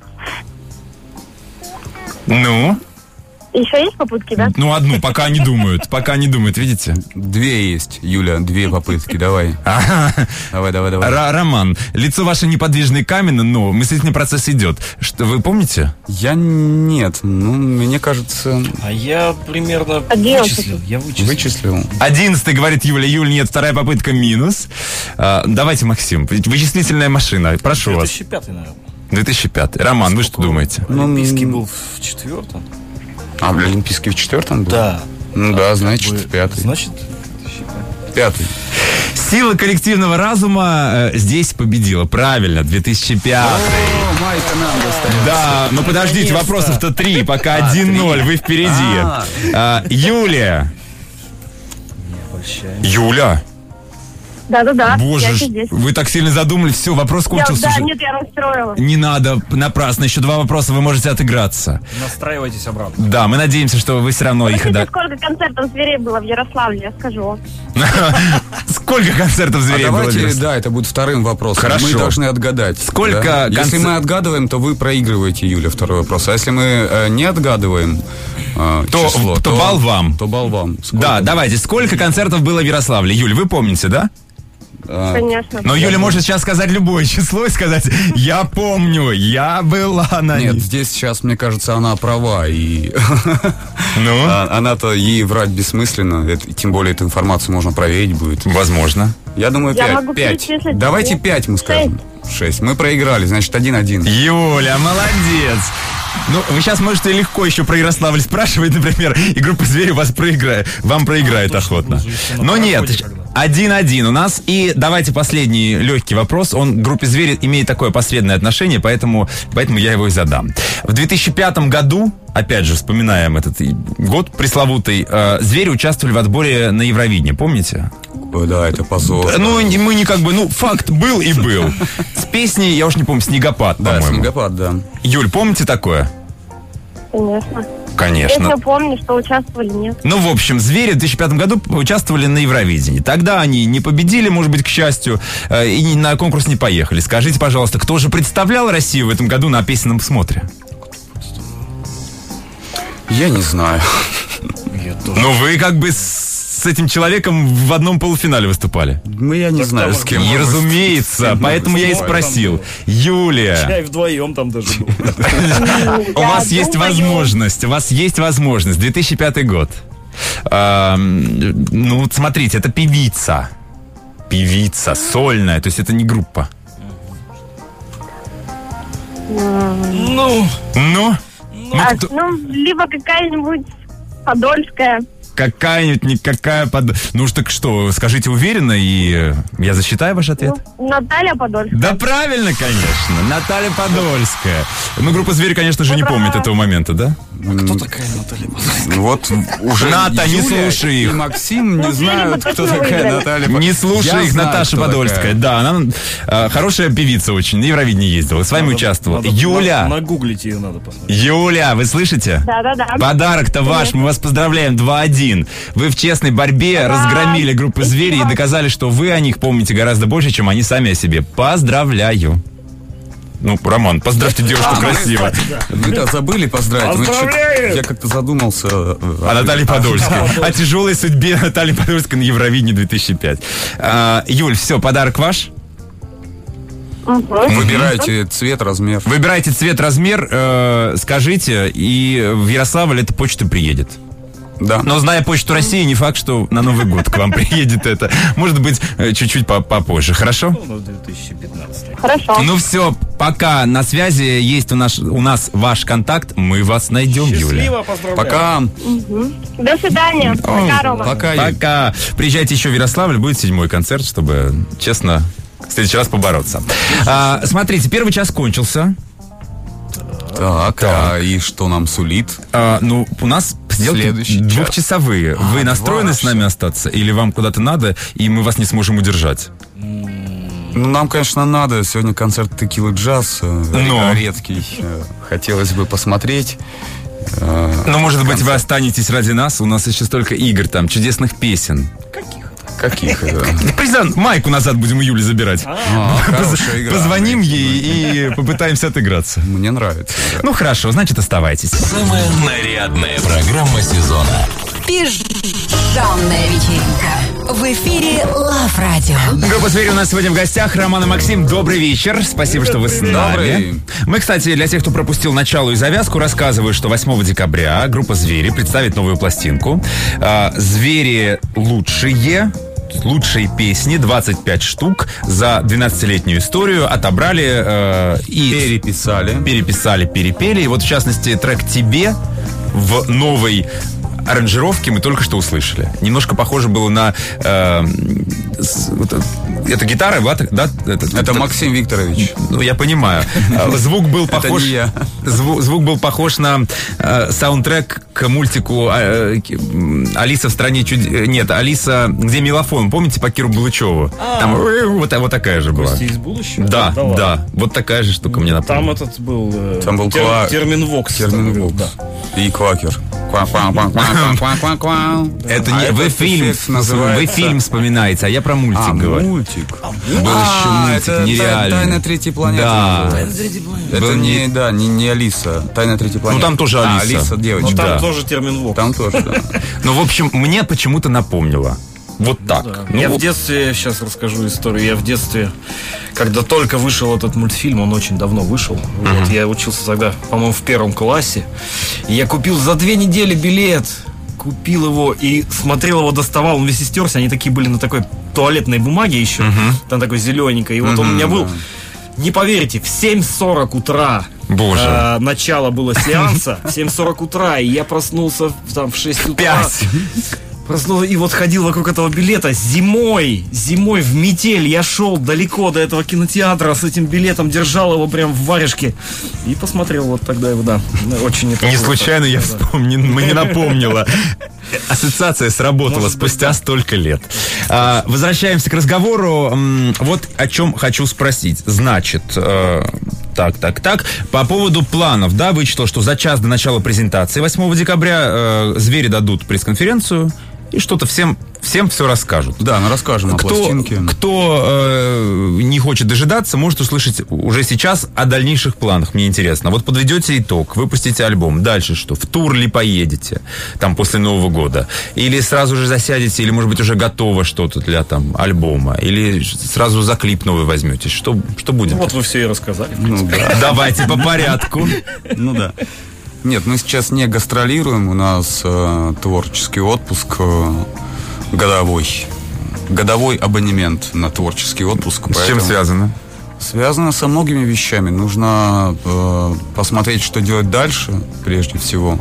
Ну? Еще есть попытки, да? Ну, одну, пока они думают. Пока они думают, видите? Две есть, Юля, две попытки, давай. Ага. Давай, давай, давай. Ра- Роман, лицо ваше неподвижное и каменно, но мыслительный процесс идет. Что, вы помните? Я нет, ну, мне кажется, А я примерно Одиннадцать. вычислил. Я вычислил. вычислил. Одиннадцатый, говорит Юля. Юль, нет, вторая попытка минус. А, давайте, Максим, вычислительная машина, прошу две вас. тысячи пятый, наверное. две тысячи пятый. Роман, вы что думаете? Ну, Олимпийский м, был в четвертом. А, в Олимпийский в четвертом был? Да. Ну да, значит, Вы- в пятый. Значит, Пятый. Сила коллективного разума э, здесь победила. Правильно, две тысячи пятый. О, майка нам достается. Да, ну подождите, Наконец-то. вопросов-то три, пока один ноль, вы впереди. А. А, Юлия. обольщаем. Юля. Да-да-да. Боже, я ж, здесь. вы так сильно задумались, все, вопрос Я- кончился да, уже. нет, я расстроилась. Не надо, напрасно, еще два вопроса, вы можете отыграться. Настраивайтесь обратно. Да, мы надеемся, что вы все равно их... Скажите, да- сколько концертов зверей было в Ярославле, я скажу. Сколько концертов А зверей было? давайте, Лес? да, это будет вторым вопросом. Хорошо. Мы должны отгадать. Сколько да? концер- Если мы отгадываем, то вы проигрываете, Юля, второй вопрос. А если мы э, не отгадываем э, То- число, то балл вам. То балл вам. Сколько? Да, давайте, сколько концертов было в Ярославле? Юль, вы помните, да? А, Конечно. Но Юля может сейчас сказать любое число и сказать, я помню, я была на Нет, ней. здесь сейчас, мне кажется, она права. И Ну? а, она-то ей врать бессмысленно. Это- тем более эту информацию можно проверить будет. Возможно. Я думаю, Я пять. могу пять. перечислить. Давайте Нет, пять мы скажем. шесть. Мы проиграли, значит, один-один. Юля, молодец. Ну, вы сейчас можете легко еще про Ярославль спрашивать, например, и группа «Звери» вас проиграет, вам проиграет а, охотно. Но нет, один-один у нас. И давайте последний легкий вопрос. Он к группе «Звери» имеет такое посредственное отношение, поэтому, поэтому я его и задам. В две тысячи пятом году, опять же, вспоминаем этот год пресловутый, э, «Звери» участвовали в отборе на Евровидение, помните? Ой, да, это позор. Ну, мы не как бы, ну, факт был и был. С песней, я уж не помню, «Снегопад», да, по-моему. «Снегопад», да. Юль, помните такое? Конечно. Конечно. Я помню, что участвовали, нет. Ну, в общем, «Звери» в две тысячи пятом году участвовали на Евровидении. Тогда они не победили, может быть, к счастью, э, и на конкурс не поехали. Скажите, пожалуйста, кто же представлял Россию в этом году на песенном смотре? Я не знаю. Ну, вы как бы с с этим человеком в одном полуфинале выступали. Ну, я не Так знаю, там с кем. И, разумеется, поэтому я и спросил. Юлия, Чай вдвоем там даже был. у вас есть возможность, у вас есть возможность. две тысячи пятый год. А, ну, вот смотрите, это певица. Певица, сольная, то есть это не группа. Ну, Ну? А, кто- ну, либо какая-нибудь подольская. Какая-нибудь, никакая под... Ну уж так что, скажите уверенно, и э, я засчитаю ваш ответ. Ну, Наталья Подольская. Да правильно, конечно, Наталья Подольская. Ну, группа «Звери», конечно же, не Ура! помнит этого момента, да? кто такая Наталья Подольская? Вот уже Ната, не Юля слушай и их. Максим не Ну, знают, видимо, кто точно такая выиграли. Наталья Подольская. Не слушай Я их, знаю, Наташа кто Подольская. такая. Да, она э, хорошая певица очень, на Евровидении ездила, с вами Надо- участвовала. надо- Юля, надо- Нагуглить ее надо посмотреть. Юля, вы слышите? Да-да-да. Подарок-то ваш, мы вас поздравляем, два-один. Вы в честной борьбе Ура! разгромили группу «Звери» и Спасибо. доказали, что вы о них помните гораздо больше, чем они сами о себе. Поздравляю. Ну, Роман, поздравьте девушку красиво. Вы да, забыли поздравить. Мы чё-то- Поздравляю! Я как-то задумался. э, О Наталье Подольской. О тяжелой судьбе Натальи Подольской на Евровидении две тысячи пятый. А, Юль, все, подарок ваш. Выбирайте цвет, размер. Выбирайте цвет, размер, э, скажите, и в Ярославль эта почта приедет. Да. Но зная Почту России, не факт, что на Новый год к вам приедет это. Может быть, э, чуть-чуть по- попозже, хорошо? Ну, две тысячи пятнадцатый. Хорошо. Ну все, пока на связи есть у нас, у нас ваш контакт, мы вас найдем, Юля. Счастливо, поздравляю. Пока. До свидания. Пока, Рома. Пока. Юль. Пока. Приезжайте еще в Ярославль, будет седьмой концерт, чтобы, честно, в следующий раз побороться. А, смотрите, первый час кончился. Так, а и что нам сулит? А, ну, у нас сделки Следующий час. двухчасовые. Вы А, настроены два с нами остаться? Или вам куда-то надо, и мы вас не сможем удержать? Ну, нам, конечно, надо. Сегодня концерт «Текила Джаз». э, Но. Редкий. э, Хотелось бы посмотреть. Э, Ну, может быть, вы останетесь ради нас. У нас еще столько игр, там, чудесных песен. Каких? э, Президент, майку назад будем у Юли забирать. а, хорошая игра. Позвоним ей и попытаемся отыграться. Мне нравится. да. Ну, хорошо, значит, оставайтесь. Самая нарядная программа сезона. Пижамная вечеринка. В эфире Love Radio. Группа «Звери» у нас сегодня в гостях. Роман и Максим, добрый вечер. Спасибо, что вы с нами. Добрый. Мы, кстати, для тех, кто пропустил начало и завязку, рассказываю, что восьмого декабря группа «Звери» представит новую пластинку. А, «Звери лучшие». Лучшие песни, двадцать пять штук за двенадцатилетнюю историю отобрали э, и Переписали. переписали, перепели. И вот, в частности, трек «Тебе» в новой аранжировке мы только что услышали. Немножко похоже было на... э, с- вот, э, это гитара, да? да? Это, Это Максим Викторович. Ну, я понимаю. Э, Звук был Это похож... не я. Звук, звук был похож на э, саундтрек к мультику э, к- м, «Алиса в стране чудес». Нет, «Алиса, где мелофон». Помните, по Киру Булычеву? Там э, вот, вот такая же была. Кости из будущего? Да, ладно. да. Вот такая же штука мне Там напомнила. этот был... э, Там был тер- кла- Терминвокс. Терминвокс. Да. И Квакер. Ква-ква-ква-ква-ква-ква. Это А не... Вы этот фильм, эффект называется- вы фильм вспоминаете, а я про мультик А, говорю. мультик. Был еще А, мультик это нереальный. «Тайна третьей планеты». Да. называется. Это Был не, да, не, не Алиса. «Тайна третьей планеты». там тоже А, Алиса. Алиса, Но девочка. там Да. тоже терминвокс. Там тоже, да. Ну, в общем, мне почему-то напомнило. Вот так. Да. Ну, я вот- в детстве, сейчас расскажу историю, я в детстве, когда только вышел этот мультфильм, он очень давно вышел, вот, я учился тогда, по-моему, в первом классе, и я купил за две недели билет, купил его и смотрел его, доставал, он весь истерся, они такие были на такой туалетной бумаге еще, там такой зелененькой, и вот он у меня был Не поверите, в семь сорок утра. Боже. Э, начало было сеанса, в семь сорок утра, и я проснулся там в шесть утра. Пять. Проснулся и вот ходил вокруг этого билета зимой, зимой в метель. Я шел далеко до этого кинотеатра с этим билетом, держал его прям в варежке и посмотрел вот тогда его, да. Очень Не случайно я вспомнил, мне напомнила. Ассоциация сработала Может быть, спустя да. столько лет. А, возвращаемся к разговору. М, Вот о чем хочу спросить. Значит, э, так, так, так. По поводу планов, да, вычитал, что за час до начала презентации восьмого декабря э, звери дадут пресс-конференцию и что-то всем, всем все расскажут. Да, мы расскажем о Кто, пластинке. кто э, не хочет дожидаться, может услышать уже сейчас о дальнейших планах. Мне интересно. Вот подведете итог, выпустите альбом. Дальше что? В тур ли поедете? Там после Нового года? Или сразу же засядете? Или, может быть, уже готово что-то для там альбома? Или сразу за клип новый возьметесь? Что, что будет? Вот вы все и рассказали. Ну, да. Давайте по порядку. Ну да. Нет, мы сейчас не гастролируем, у нас э, творческий отпуск э, годовой. Годовой абонемент на творческий отпуск. С чем связано? Связано со многими вещами. Нужно э, посмотреть, что делать дальше, прежде всего.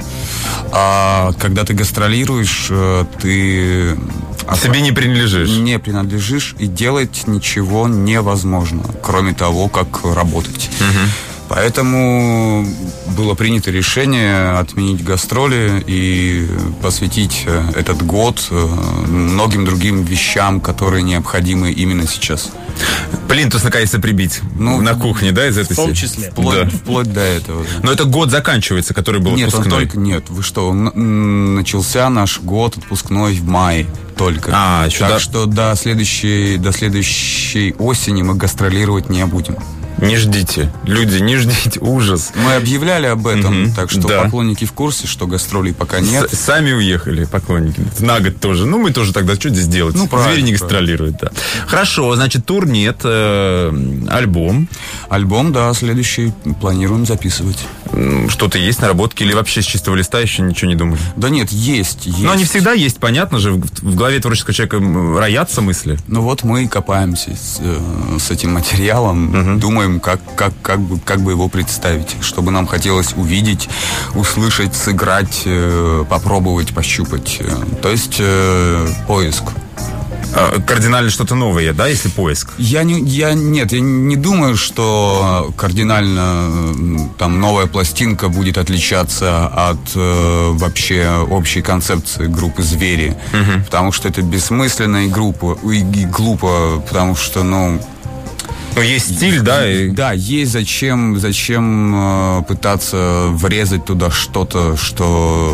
А когда ты гастролируешь, э, ты... Себе не принадлежишь. Не принадлежишь, и делать ничего невозможно, кроме того, как работать. Угу. Поэтому было принято решение отменить гастроли и посвятить этот год многим другим вещам, которые необходимы именно сейчас. Плинтус наконец-то прибить. Ну, на кухне, да, из этой в том серии? числе. Вплоть, Да. вплоть до этого. Да. Но это год заканчивается, который был Нет, он отпускной. только нет. Вы что? Он, м, начался наш год отпускной в мае только. А, еще так до- что до следующей, до следующей осени мы гастролировать не будем. Не ждите. Люди, не ждите. Ужас. Мы объявляли об этом, Мгм, так что да. поклонники в курсе, что гастролей пока нет. С- сами уехали поклонники. На год тоже. Ну, мы тоже тогда что здесь делать? Ну, правильно, Звери не правильно. гастролируют, да. Хорошо, значит, тур нет. э, альбом. Альбом, да, следующий планируем записывать. М, Что-то есть, наработки? Или вообще с чистого листа еще ничего не думали? Да нет, есть, есть. Но они всегда есть, понятно же. В в голове творческого человека м, роятся мысли. Ну вот мы и копаемся с, э, с этим материалом, думаем, как, как, как, бы, как бы его представить, чтобы нам хотелось увидеть, услышать, сыграть, э, попробовать, пощупать. Э, То есть э, поиск. А, Кардинально что-то новое, да, если поиск? Я не, я нет, я не думаю, что кардинально м, там новая пластинка будет отличаться от э, вообще общей концепции группы «Звери», потому что это бессмысленно и группа, и, и глупо, потому что, ну, Ну, есть стиль, да, и... да, есть зачем, зачем э, пытаться врезать туда что-то, что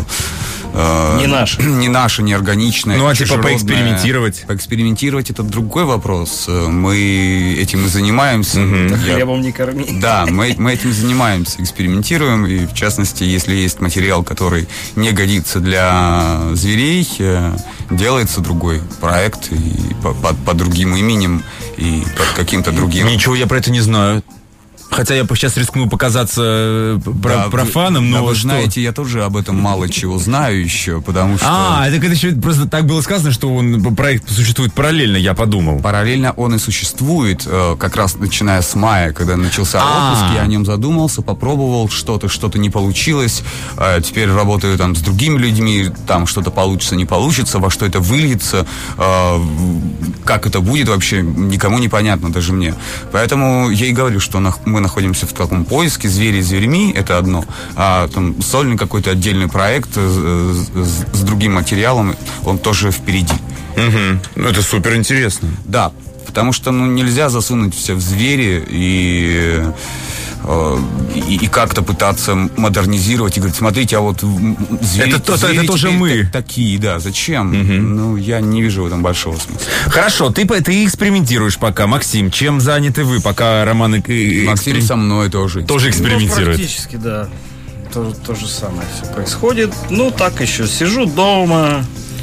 э, Не наше. не наше, не органичное. Ну, а типа чужеродное. поэкспериментировать? Поэкспериментировать — это другой вопрос. Мы этим и занимаемся. Я- Хлебом не корми. Да, мы, мы этим занимаемся, экспериментируем, и в частности, если есть материал, который не годится для зверей, э, делается другой проект и по, под, под другим именем и под каким-то другим. Ничего я про это не знаю. Хотя я сейчас рискну показаться э, про- Да, профаном, вы, но да, вы что? знаете, я тоже об этом мало чего знаю еще, потому что А, так это еще просто так было сказано, что он, проект существует параллельно, я подумал. параллельно он и существует, э, как раз начиная с мая, когда начался А. отпуск, я о нем задумался, попробовал что-то, что-то не получилось, э, теперь работаю там с другими людьми, там что-то получится, не получится, во что это выльется, э, как это будет вообще, никому не понятно, даже мне. Поэтому я и говорю, что нах- мы находимся в таком поиске, звери с зверьми, это одно, а там сольный какой-то отдельный проект э, с, с другим материалом, он тоже впереди. Угу. Ну, это супер интересно. Да, потому что ну, нельзя засунуть все в звери и, э, и, и как-то пытаться модернизировать и говорить, смотрите, а вот м, звери, Это то- звери это тоже теперь мы. та- такие, да, зачем? Ну, я не вижу в этом большого смысла. Хорошо, ты, по- ты экспериментируешь пока. Максим, чем заняты вы, пока Роман э, э, Максим эксперим- со мной тоже. тоже Ну, экспериментирует? практически, да. То, то же самое все происходит. Ну, так еще сижу дома,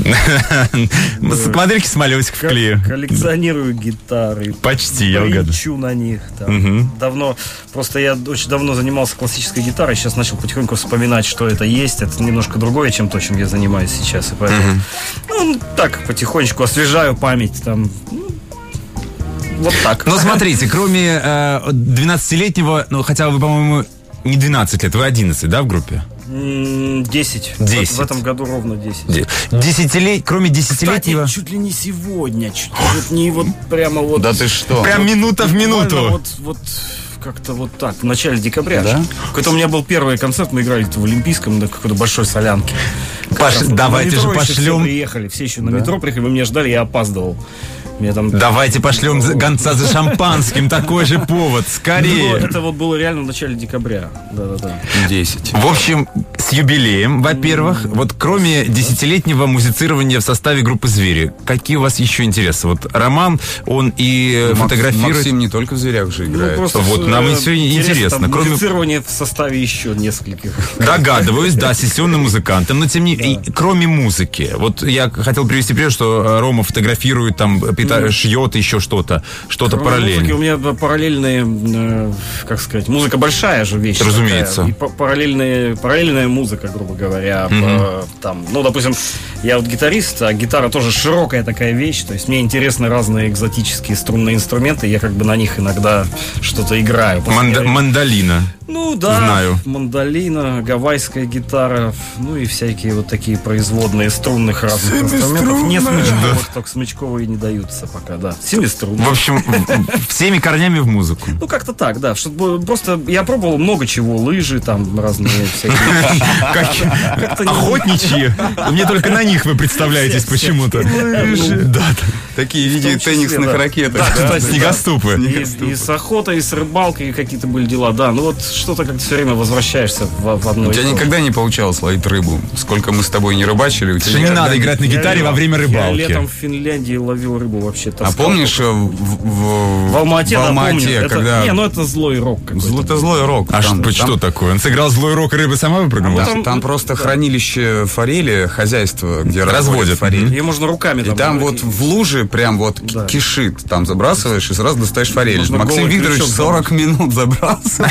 С квадрики самолетиков ко- клею. коллекционирую гитары. Почти, я угадал. Бренчу на них. Там. Мгм. Давно, просто я очень давно занимался классической гитарой, сейчас начал потихоньку вспоминать, что это есть. Это немножко другое, чем то, чем я занимаюсь сейчас. И поэтому, ну, так, потихонечку освежаю память. Там, ну, вот так. Но смотрите, кроме э, двенадцатилетнего, ну хотя вы, по-моему, не двенадцать лет, вы одиннадцать, да, в группе? Десять. Десять. В, в этом году ровно десять. Десятилет... Кроме десятилетнего... Кстати, чуть ли не сегодня, чуть ли вот не вот прямо вот... Да ты что? Прям минута в минуту. Вот, вот как-то вот так, в начале декабря. Да? Какой-то у меня был первый концерт, мы играли в Олимпийском на какой-то большой солянке. Паш, давайте же пошлем... Все приехали, все еще на да? метро приехали, вы меня ждали, я опаздывал. Там... Давайте пошлем гонца за шампанским, такой же повод, скорее. Это вот было реально в начале декабря. Да-да-да. десять. В общем, с юбилеем, во-первых. Вот кроме десятилетнего музицирования в составе группы «Звери», какие у вас еще интересы? Вот Роман, он и Макс, фотографирует... Максим не только в «Зверях» же играет. Ну, вот нам и все интересно. Кроме... Музицирование в составе еще нескольких. Догадываюсь, да, сессионным музыкантом, но тем не менее, да. Кроме музыки. Вот я хотел привести пример, что Рома фотографирует там... шьет еще что-то, что-то Кроме параллельно. Музыки, у меня параллельные, э, как сказать, музыка большая же вещь. Разумеется. Такая, и параллельные, параллельная музыка, грубо говоря. Mm-hmm. По, там, ну, допустим, я вот гитарист, а гитара тоже широкая такая вещь. То есть мне интересны разные экзотические струнные инструменты, я как бы на них иногда что-то играю. Манда- мандолина. Ну да, знаю. Мандолина, гавайская гитара, ну и всякие вот такие производные струнных разных инструментов. Не смычковых, только смычковые не даются пока, да. Семиструнные. В общем, всеми корнями в музыку. Ну как-то так, да. Чтобы просто я пробовал много чего, лыжи, там разные всякие. Охотничьи. Мне только на них вы представляетесь почему-то. Лыжи. Да. Такие в виде теннисных ракет. Снегоступы. И с охотой, и с рыбалкой какие-то были дела, да. Ну вот что-то как-то все время возвращаешься в, в одно. У тебя никогда не получалось ловить рыбу? Сколько мы с тобой не рыбачили, у тебя... Не надо играть на гитаре я, во время рыбалки. Я летом в Финляндии ловил рыбу вообще. А помнишь в, в, в Алмате, в Алмате да, помню. когда... Это, не, ну это злой рок какой-то. Это злой рок. А там, что, там... что такое? Он сыграл злой рок, и рыба сама выпрыгнула? Да, там, там просто да. хранилище форели, хозяйство, где разводят форель. Ее можно руками. И там, там вот в луже прям вот да. кишит. Там забрасываешь и сразу достаешь форель. Можно Максим Викторович сорок минут забрасывал.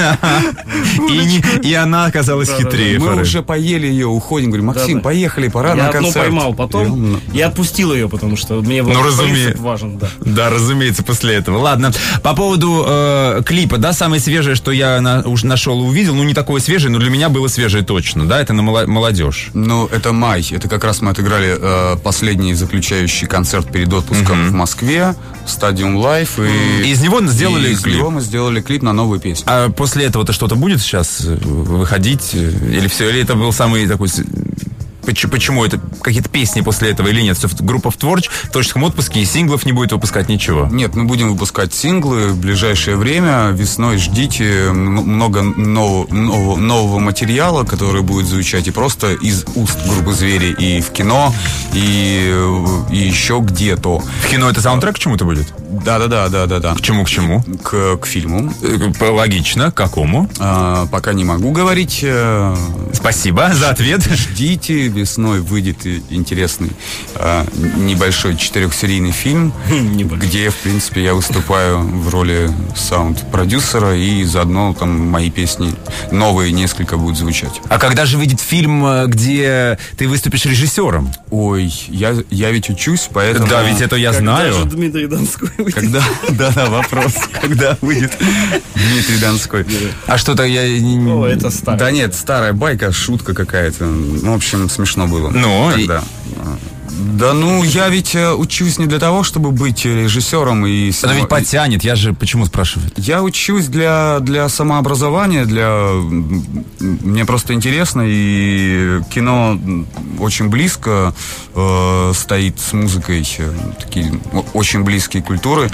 И она оказалась хитрее. Мы уже поели ее, уходим. Говорим, Максим, поехали, пора на концерт. Я одну поймал потом. Я отпустил ее, потому что мне был принцип важен. Да, разумеется, после этого. Ладно, по поводу клипа, да, самое свежее, что я уже нашел и увидел, ну не такое свежее, но для меня было свежее точно, да, это на молодежь. Ну, это май, это как раз мы отыграли последний заключающий концерт перед отпуском в Москве, Stadium Live. И из него сделали клип. Из него мы сделали клип на новую песню. А после этого-то что-то будет сейчас выходить? Или все? Или это был самый такой... Почему это? Какие-то песни после этого или нет? Все, группа в творч, в творческом отпуске, и синглов не будет выпускать ничего? Нет, мы будем выпускать синглы в ближайшее время. Весной ждите много нового, нового, нового материала, который будет звучать и просто из уст группы «Звери», и в кино, и, и еще где-то. В кино это саундтрек к чему-то будет? Да-да-да, да-да-да. К чему, к чему? К, к фильму. Логично. К какому? А, пока не могу говорить. Спасибо за ответ. Ждите. Весной выйдет интересный а, небольшой четырехсерийный фильм, где, в принципе, я выступаю в роли саунд-продюсера, и заодно там мои песни новые несколько будут звучать. А когда же выйдет фильм, где ты выступишь режиссером? Ой, я, я ведь учусь, поэтому... Да, ведь это я когда знаю. Когда же Дмитрий Донской выйдет? Когда, да-да, вопрос. Когда выйдет Дмитрий Донской? А что-то я... О, это старая. Да нет, старая байка, шутка какая-то. В общем, смешно было. Ну, тогда. И... Да ну, я ведь учусь не для того, чтобы быть режиссером и... Она ведь потянет, я же почему спрашиваю? Я учусь для, для самообразования, для... Мне просто интересно, и кино очень близко э, стоит с музыкой, такие очень близкие культуры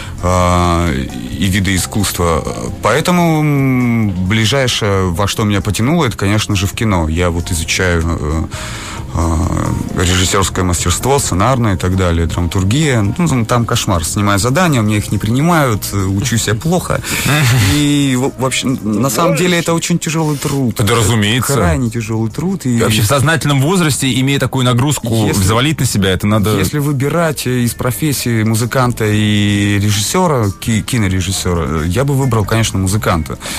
и виды искусства. Поэтому ближайшее, во что меня потянуло, это, конечно же, в кино. Я вот изучаю режиссерское мастерство, сценарное и так далее, драматургия. Ну, там кошмар. Снимаю задания, мне их не принимают, учусь я плохо. И вообще, на самом деле, это очень тяжелый труд. Да, разумеется. Крайне тяжелый труд. И вообще в сознательном возрасте, имея такую нагрузку, если, взвалить на себя, это надо... Если выбирать из профессии музыканта и режиссера, ки- кинорежиссера, я бы выбрал, конечно, музыканта.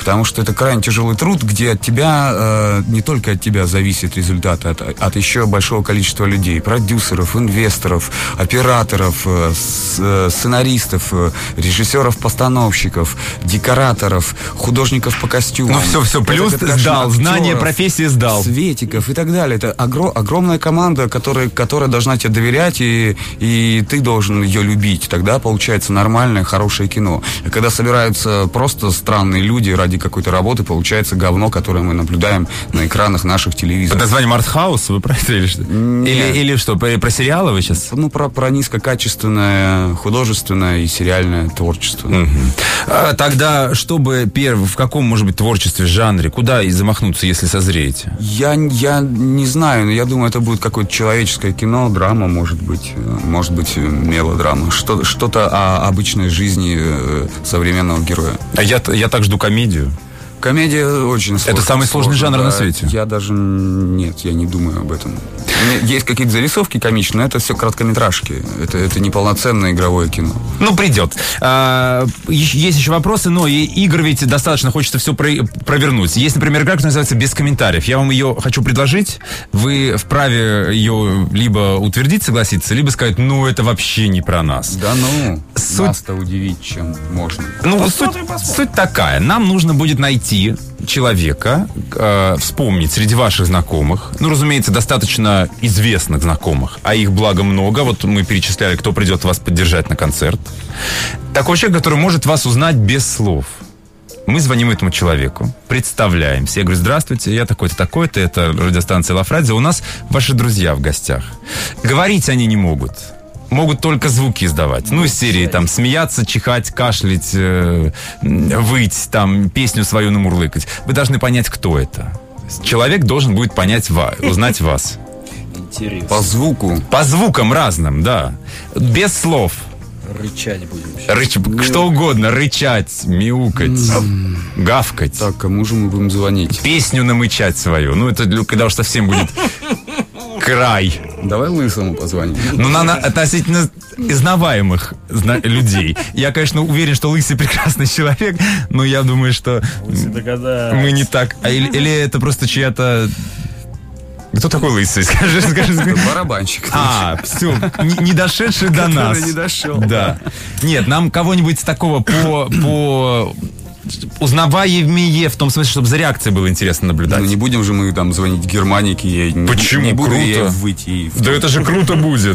Потому что это крайне тяжелый труд, где от тебя, э, не только от тебя зависит результат, от, от еще большого количества людей. Продюсеров, инвесторов, операторов, э, с, э, сценаристов, э, режиссеров-постановщиков, декораторов, художников по костюмам. Ну все, все, плюс Это, это, сдал, актеров, знание профессии сдал. Светиков и так далее. Это огро- огромная команда, которая, которая должна тебе доверять, и, и ты должен ее любить. Тогда получается нормальное, хорошее кино. А когда собираются просто странные люди ради какой-то работы, получается говно, которое мы наблюдаем на экранах наших телевизоров. Под названием «Артхаус» вы про это или что? Или, или что, про, про сериалы вы сейчас? Ну, про, про низкокачественное художественное и сериальное творчество. Угу. А, тогда, чтобы первый, в каком, может быть, творчестве, жанре, куда и замахнуться, если созреете? Я, я не знаю, но я думаю, это будет какое-то человеческое кино, драма, может быть, может быть, мелодрама. Что, что-то о обычной жизни современного героя. А я, я так жду комедию. Комедия очень сложная. Это самый сложный сложно, жанр да. на свете? Я даже... Нет, я не думаю об этом. Есть какие-то зарисовки комичные, но это все короткометражки. Это, это не полноценное игровое кино. Ну, придет. А, есть еще вопросы, но и игр ведь достаточно, хочется все про, провернуть. Есть, например, игра, которая называется «Без комментариев». Я вам ее хочу предложить. Вы вправе ее либо утвердить, согласиться, либо сказать, ну, это вообще не про нас. Да ну, Суть... нас-то удивить, чем можно. Ну, суть, суть такая. Нам нужно будет найти человека, э, вспомнить среди ваших знакомых, ну, разумеется, достаточно известных знакомых, а их, благо, много. Вот мы перечисляли, кто придет вас поддержать на концерт. Такой человек, который может вас узнать без слов. Мы звоним этому человеку, представляемся. Я говорю, здравствуйте, я такой-то, такой-то, это радиостанция Лав Радио. У нас ваши друзья в гостях. Говорить они не могут. Могут только звуки издавать. Ну, из серии там смеяться, чихать, кашлять, э, выть, там, песню свою намурлыкать. Вы должны понять, кто это. Человек должен будет понять вас, узнать вас. Интересно. По звуку. По звукам разным, да. Без слов. Рычать будем. Рыч... Что угодно. Рычать, мяукать, гавкать. Так, кому же мы будем звонить? Песню намычать свою. Ну, это когда уж совсем будет край. Давай Лысому позвоним. Ну, на, на относительно изнаваемых зна- людей. Я, конечно, уверен, что Лысый прекрасный человек, но я думаю, что мы не так. А, или, или это просто чья-то... Кто такой Лысый? Скажи, скажи. скажи. Барабанщик. А, все, не, не дошедший до нас. не дошел. Да. Нет, нам кого-нибудь такого по... по... узнаваемее, в том смысле, чтобы за реакцией было интересно наблюдать. Ну, не будем же мы там звонить Германике. Я Почему? Не, не буду Круто. ей выйти. Да это же круто будет.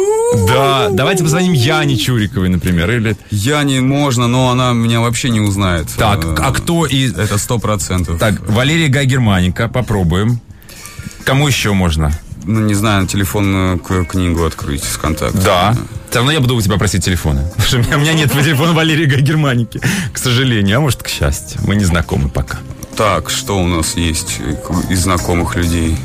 Да, давайте позвоним Яне Чуриковой, например. Или... Яне можно, но она меня вообще не узнает. Так, а кто из... Это сто процентов. Так, Валерия Гай Германика, попробуем. Кому еще можно? Ну, не знаю, телефонную книгу открыть с контакта. Да. Все равно я буду у тебя просить телефоны. Потому что у меня, у меня нет телефона Валерии Гай Германики. К сожалению. А может, к счастью. Мы не знакомы пока. Так, что у нас есть из знакомых людей?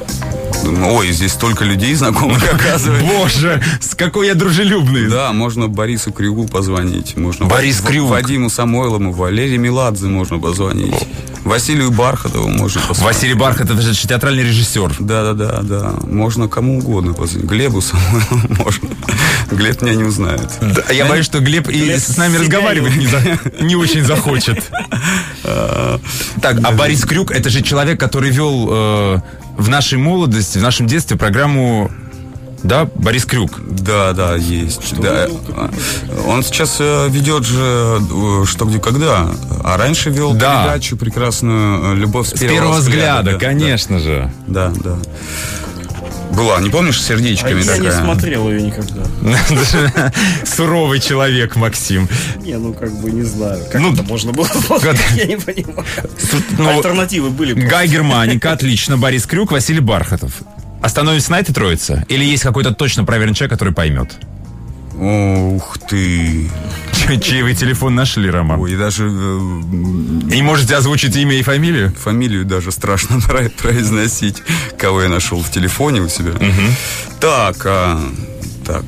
Ой, здесь столько людей знакомых, оказывается. Боже, с какой я дружелюбный. Да, можно Борису Крюгу позвонить. Можно Борис В- Крюк. Вадиму Самойлову, Валерии Меладзе можно позвонить. Василию Бархатову можно позвонить. Василий Бархатов, это же театральный режиссер. Да-да-да, да. Можно кому угодно позвонить. Глебу Самойлову можно. Глеб меня не узнает. Да, я боюсь, что Глеб и Глеб с нами себя разговаривать не, за- не очень захочет. Так, а Борис Крюк, это же человек, который вел э, в нашей молодости, в нашем детстве программу, да, Борис Крюк. Да, да, есть. Да. Он сейчас э, ведет же э, «Что, где, когда», а раньше вел Да. передачу прекрасную «Любовь с, С первого взгляда, да, конечно же. Да, да. Была, не помнишь, с А сердечками я такая? не смотрел ее никогда. Суровый человек, Максим. Не, ну как бы не знаю. Как Ну, это можно было смотреть, я не понимаю. Ну, Альтернативы были. Гай Германика, отлично. Борис Крюк, Василий Бархатов. Остановимся на этой троице? Или есть какой-то точно проверенный человек, который поймет? Ух ты. Чей вы телефон нашли, Роман? Ой, даже э, И можете озвучить имя и фамилию? фамилию даже страшно про- произносить, кого я нашел в телефоне у себя. Так, а, так.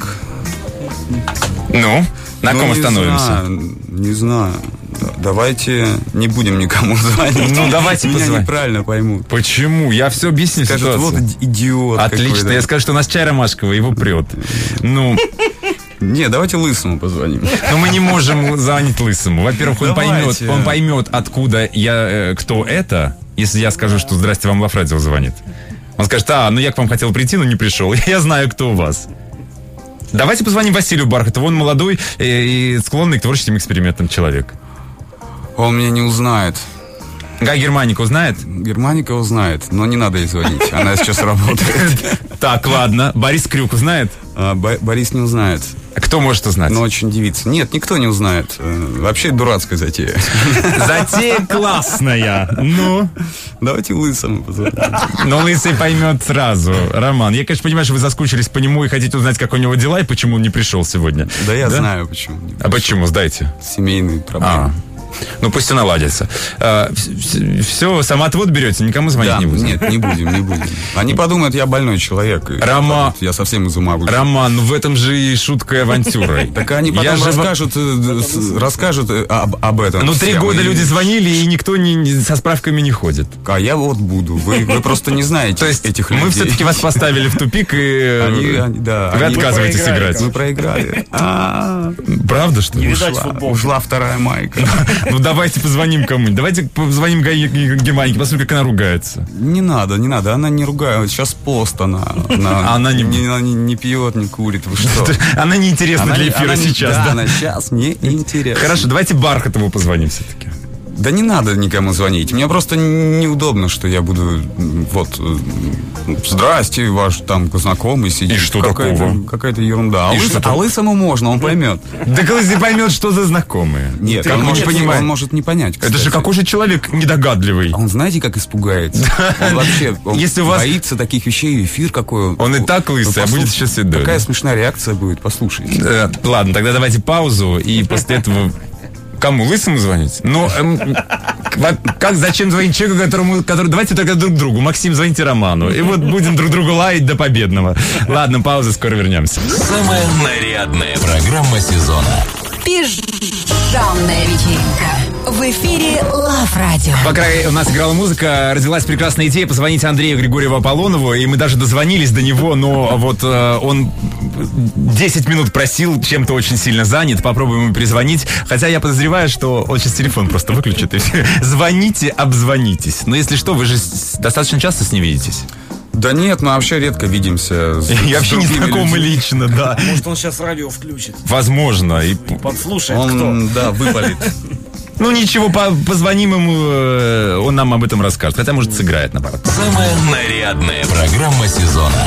Ну, на Ну, ком не остановимся? знаю, не знаю. Да, давайте не будем никому звонить. Ну, давайте Меня позвоним. неправильно поймут. Почему? Я все объясню Скажут, ситуацию. вот иди- идиот Отлично, какой-то. я скажу, что у нас чай ромашковый, его прет. Ну, Не, давайте Лысому позвоним. Но мы не можем звонить Лысому. Во-первых, он поймет, Давайте. он поймет, откуда я, э, кто это, если я скажу, что «Здрасте, вам Лав-Радио звонит». Он скажет: а, ну я к вам хотел прийти, но не пришел. Я знаю, кто у вас. Давайте позвоним Василию Бархатову. Он молодой и, и склонный к творческим экспериментам человек. Он меня не узнает. Гай Германика узнает? Германика узнает, но не надо ей звонить. Она сейчас работает. Так, ладно. Борис Крюк узнает? А, Бо- Борис не узнает. Кто может узнать? Но очень удивится. Нет, никто не узнает. Э, Вообще дурацкая затея. Затея классная. Ну, Давайте Лысому позвоним. но Лысый поймет сразу. Роман, я, конечно, понимаю, что вы заскучились по нему и хотите узнать, как у него дела и почему он не пришел сегодня. Да я знаю, почему. А почему? Сдайте. Семейные проблемы. А, ну пусть и наладится. А, все, самоотвод берете, никому звонить Да, не будете? нет, не будем, не будем. Они подумают, я больной человек. и Рома- Я совсем из ума выжил. Роман, ну в этом же и шутка и авантюра. Так они потом Я же вам- расскажут, э, с- расскажут э, об, об этом. Ну, три всем. года И- люди звонили, и никто не, не- со справками не ходит. А я вот буду. Вы, вы просто не знаете То есть этих людей. мы все-таки вас поставили в тупик, и Они, они- да, вы они- отказываетесь проиграли, играть. Мы проиграли. А, Правда, что ли? Не видать ушла, футбол. ушла вторая майка. Ну, давайте позвоним кому-нибудь. Давайте позвоним Гай Германике, посмотрим, как она ругается. Не надо, не надо. Она не ругает. Сейчас пост она. Она, Она не- не, она не, не пьет, не курит. Вы что? Она неинтересна Она для не- эфира она не- сейчас, да, да? она сейчас не интересна. Хорошо, давайте Бархатову позвоним все-таки. Да не надо никому звонить. Мне просто неудобно, что я буду м, вот э, здрасте, ваш там знакомый сидит. И что какая-то, такого? какая-то ерунда. А, И лыс- что а такого? лысому можно, он поймет. Да Лысый поймет, что за знакомые. Нет, как он, он не может, понимает. он может не понять. Это же кстати. какой же человек недогадливый. А он знаете, как испугается? Он вообще он Если у вас- боится таких вещей, эфир какой он. Он и так Вы лысый, а будет послушайте, сейчас седой. Какая смешная реакция будет, послушайте. Э, Ладно, тогда давайте паузу, и после этого... Кому? Лысому звонить? Ну, эм, во- как, зачем звонить человеку, которому... Который, давайте только друг другу. Максим, звоните Роману. И вот будем друг друга лаять до победного. Ладно, пауза, скоро вернемся. Самая нарядная программа сезона. Пижамная вечеринка. В эфире Лав Радио. Пока у нас играла музыка, родилась прекрасная идея позвонить Андрею Григорьеву Аполлонову, и мы даже дозвонились до него, но вот э, он десять минут просил, чем-то очень сильно занят, попробуем ему перезвонить, хотя я подозреваю, что он сейчас телефон просто выключит, и все. Звоните, обзвонитесь. Но если что, вы же с- достаточно часто с ним видитесь. Да нет, мы вообще редко видимся. с- Я с вообще не другими знакомы людьми. лично, да. Может, он сейчас радио включит. Возможно. И, Подслушает, Он, да, выпалит. ну ничего, по- позвоним ему, э, он нам об этом расскажет. Хотя, может, сыграет наоборот. Самая нарядная программа сезона.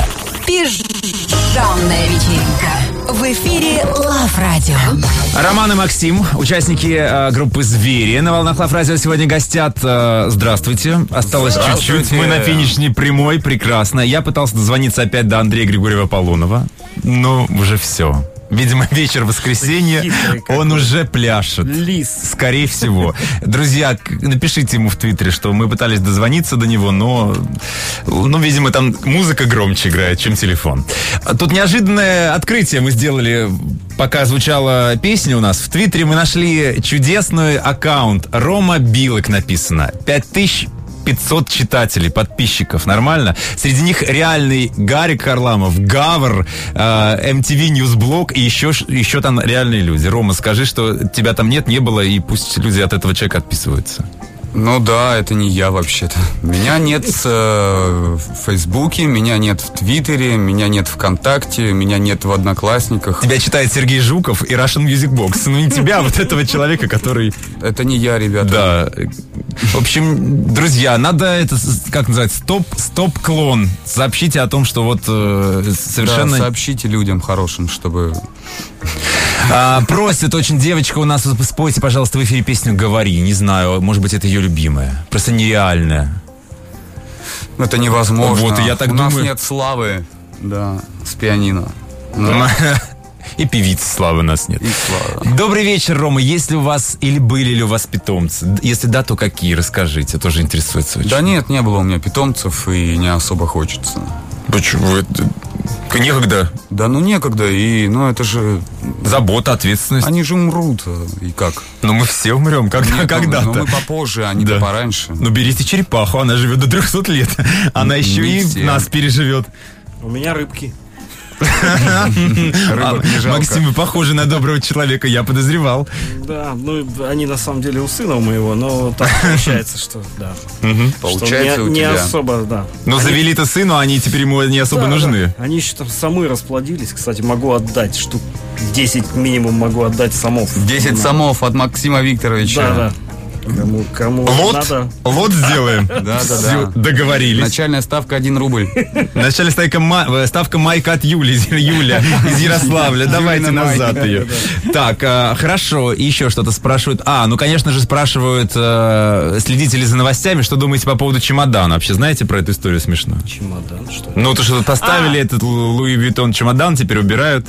Пижамная вечеринка. В эфире Лав Радио. Роман и Максим, участники э, группы «Звери». На волнах Лав Радио сегодня гостят. Э, здравствуйте. Осталось Здравствуйте. чуть-чуть. Мы на финишной прямой. Прекрасно. Я пытался дозвониться опять до Андрея Григорьева Аполлонова. Но уже все. Видимо, вечер воскресенья. Хитрый какой. Он уже пляшет. Лис. Скорее всего. Друзья, к- напишите ему в Твиттере, что мы пытались дозвониться до него, но, ну, видимо, там музыка громче играет, чем телефон. Тут неожиданное открытие мы сделали, пока звучала песня у нас. В Твиттере мы нашли чудесный аккаунт. Рома Билок написано. Пять тысяч пятьсот читателей, подписчиков. Нормально? Среди них реальный Гарик Харламов, Гавр, э, эм ти ви Newsblog и еще, ш- еще там реальные люди. Рома, скажи, что тебя там нет, не было, и пусть люди от этого человека отписываются. Ну да, это не я вообще-то. Меня нет э, в Фейсбуке, меня нет в Твиттере, меня нет ВКонтакте, меня нет в Одноклассниках. Тебя читает Сергей Жуков и Russian Music Box. Ну не тебя, а вот этого человека, который... Это не я, ребята. Да. В общем, друзья, надо это, с- как называется, стоп, стоп-клон. Сообщите о том, что вот э, Да, совершенно... сообщите людям хорошим, чтобы... А, просит очень девочка у нас, спойте, пожалуйста, в эфире песню «Говори». Не знаю, может быть, это ее любимая. Просто нереальная. Это невозможно. Вот, и я так У нас думаю. нет славы, да, с пианино. Ну, И певицы, славы, у нас нет. и слава. Добрый вечер, Рома. Есть ли у вас или были ли у вас питомцы? Если да, то какие? Расскажите. Тоже интересуется очень. Да нет, не было у меня питомцев, и не особо хочется. Почему? Это... Некогда. Да ну некогда, и, ну это же... Забота, ответственность. Они же умрут, и как? Но мы все умрем когда, Нет, ну, когда-то. ну, мы попозже, а не Да. да пораньше. Ну, берите черепаху, она живет до трехсот лет. Она еще Не и все. нас переживет. У меня рыбки. Рыбок не жалко. Максим, вы похожи на доброго человека, я подозревал. Да, ну они на самом деле у сына моего, но так получается, что да. Получается Что у не, не тебя. особо, да. Но завели-то сыну, а они теперь ему не особо Да, нужны. да. Они еще там самы расплодились. Кстати, могу отдать штук десять минимум могу отдать самов. десять На- самов от Максима Викторовича. Да, да. Кому, кому Лот? надо. Лот сделаем. Да, да, Всё, да. договорились. Начальная ставка один рубль. Начальная ставка, ма- ставка майка от Юли, из- Юля из Ярославля. Давайте Юлина назад майка. ее. Так, а, хорошо. И еще что-то спрашивают. А, ну, конечно же, спрашивают э, следите ли за новостями, что думаете по поводу чемодана. Вообще знаете про эту историю смешную? Чемодан, что ли? Ну, то, что поставили А. этот Лу- Луи Виттон чемодан, теперь убирают.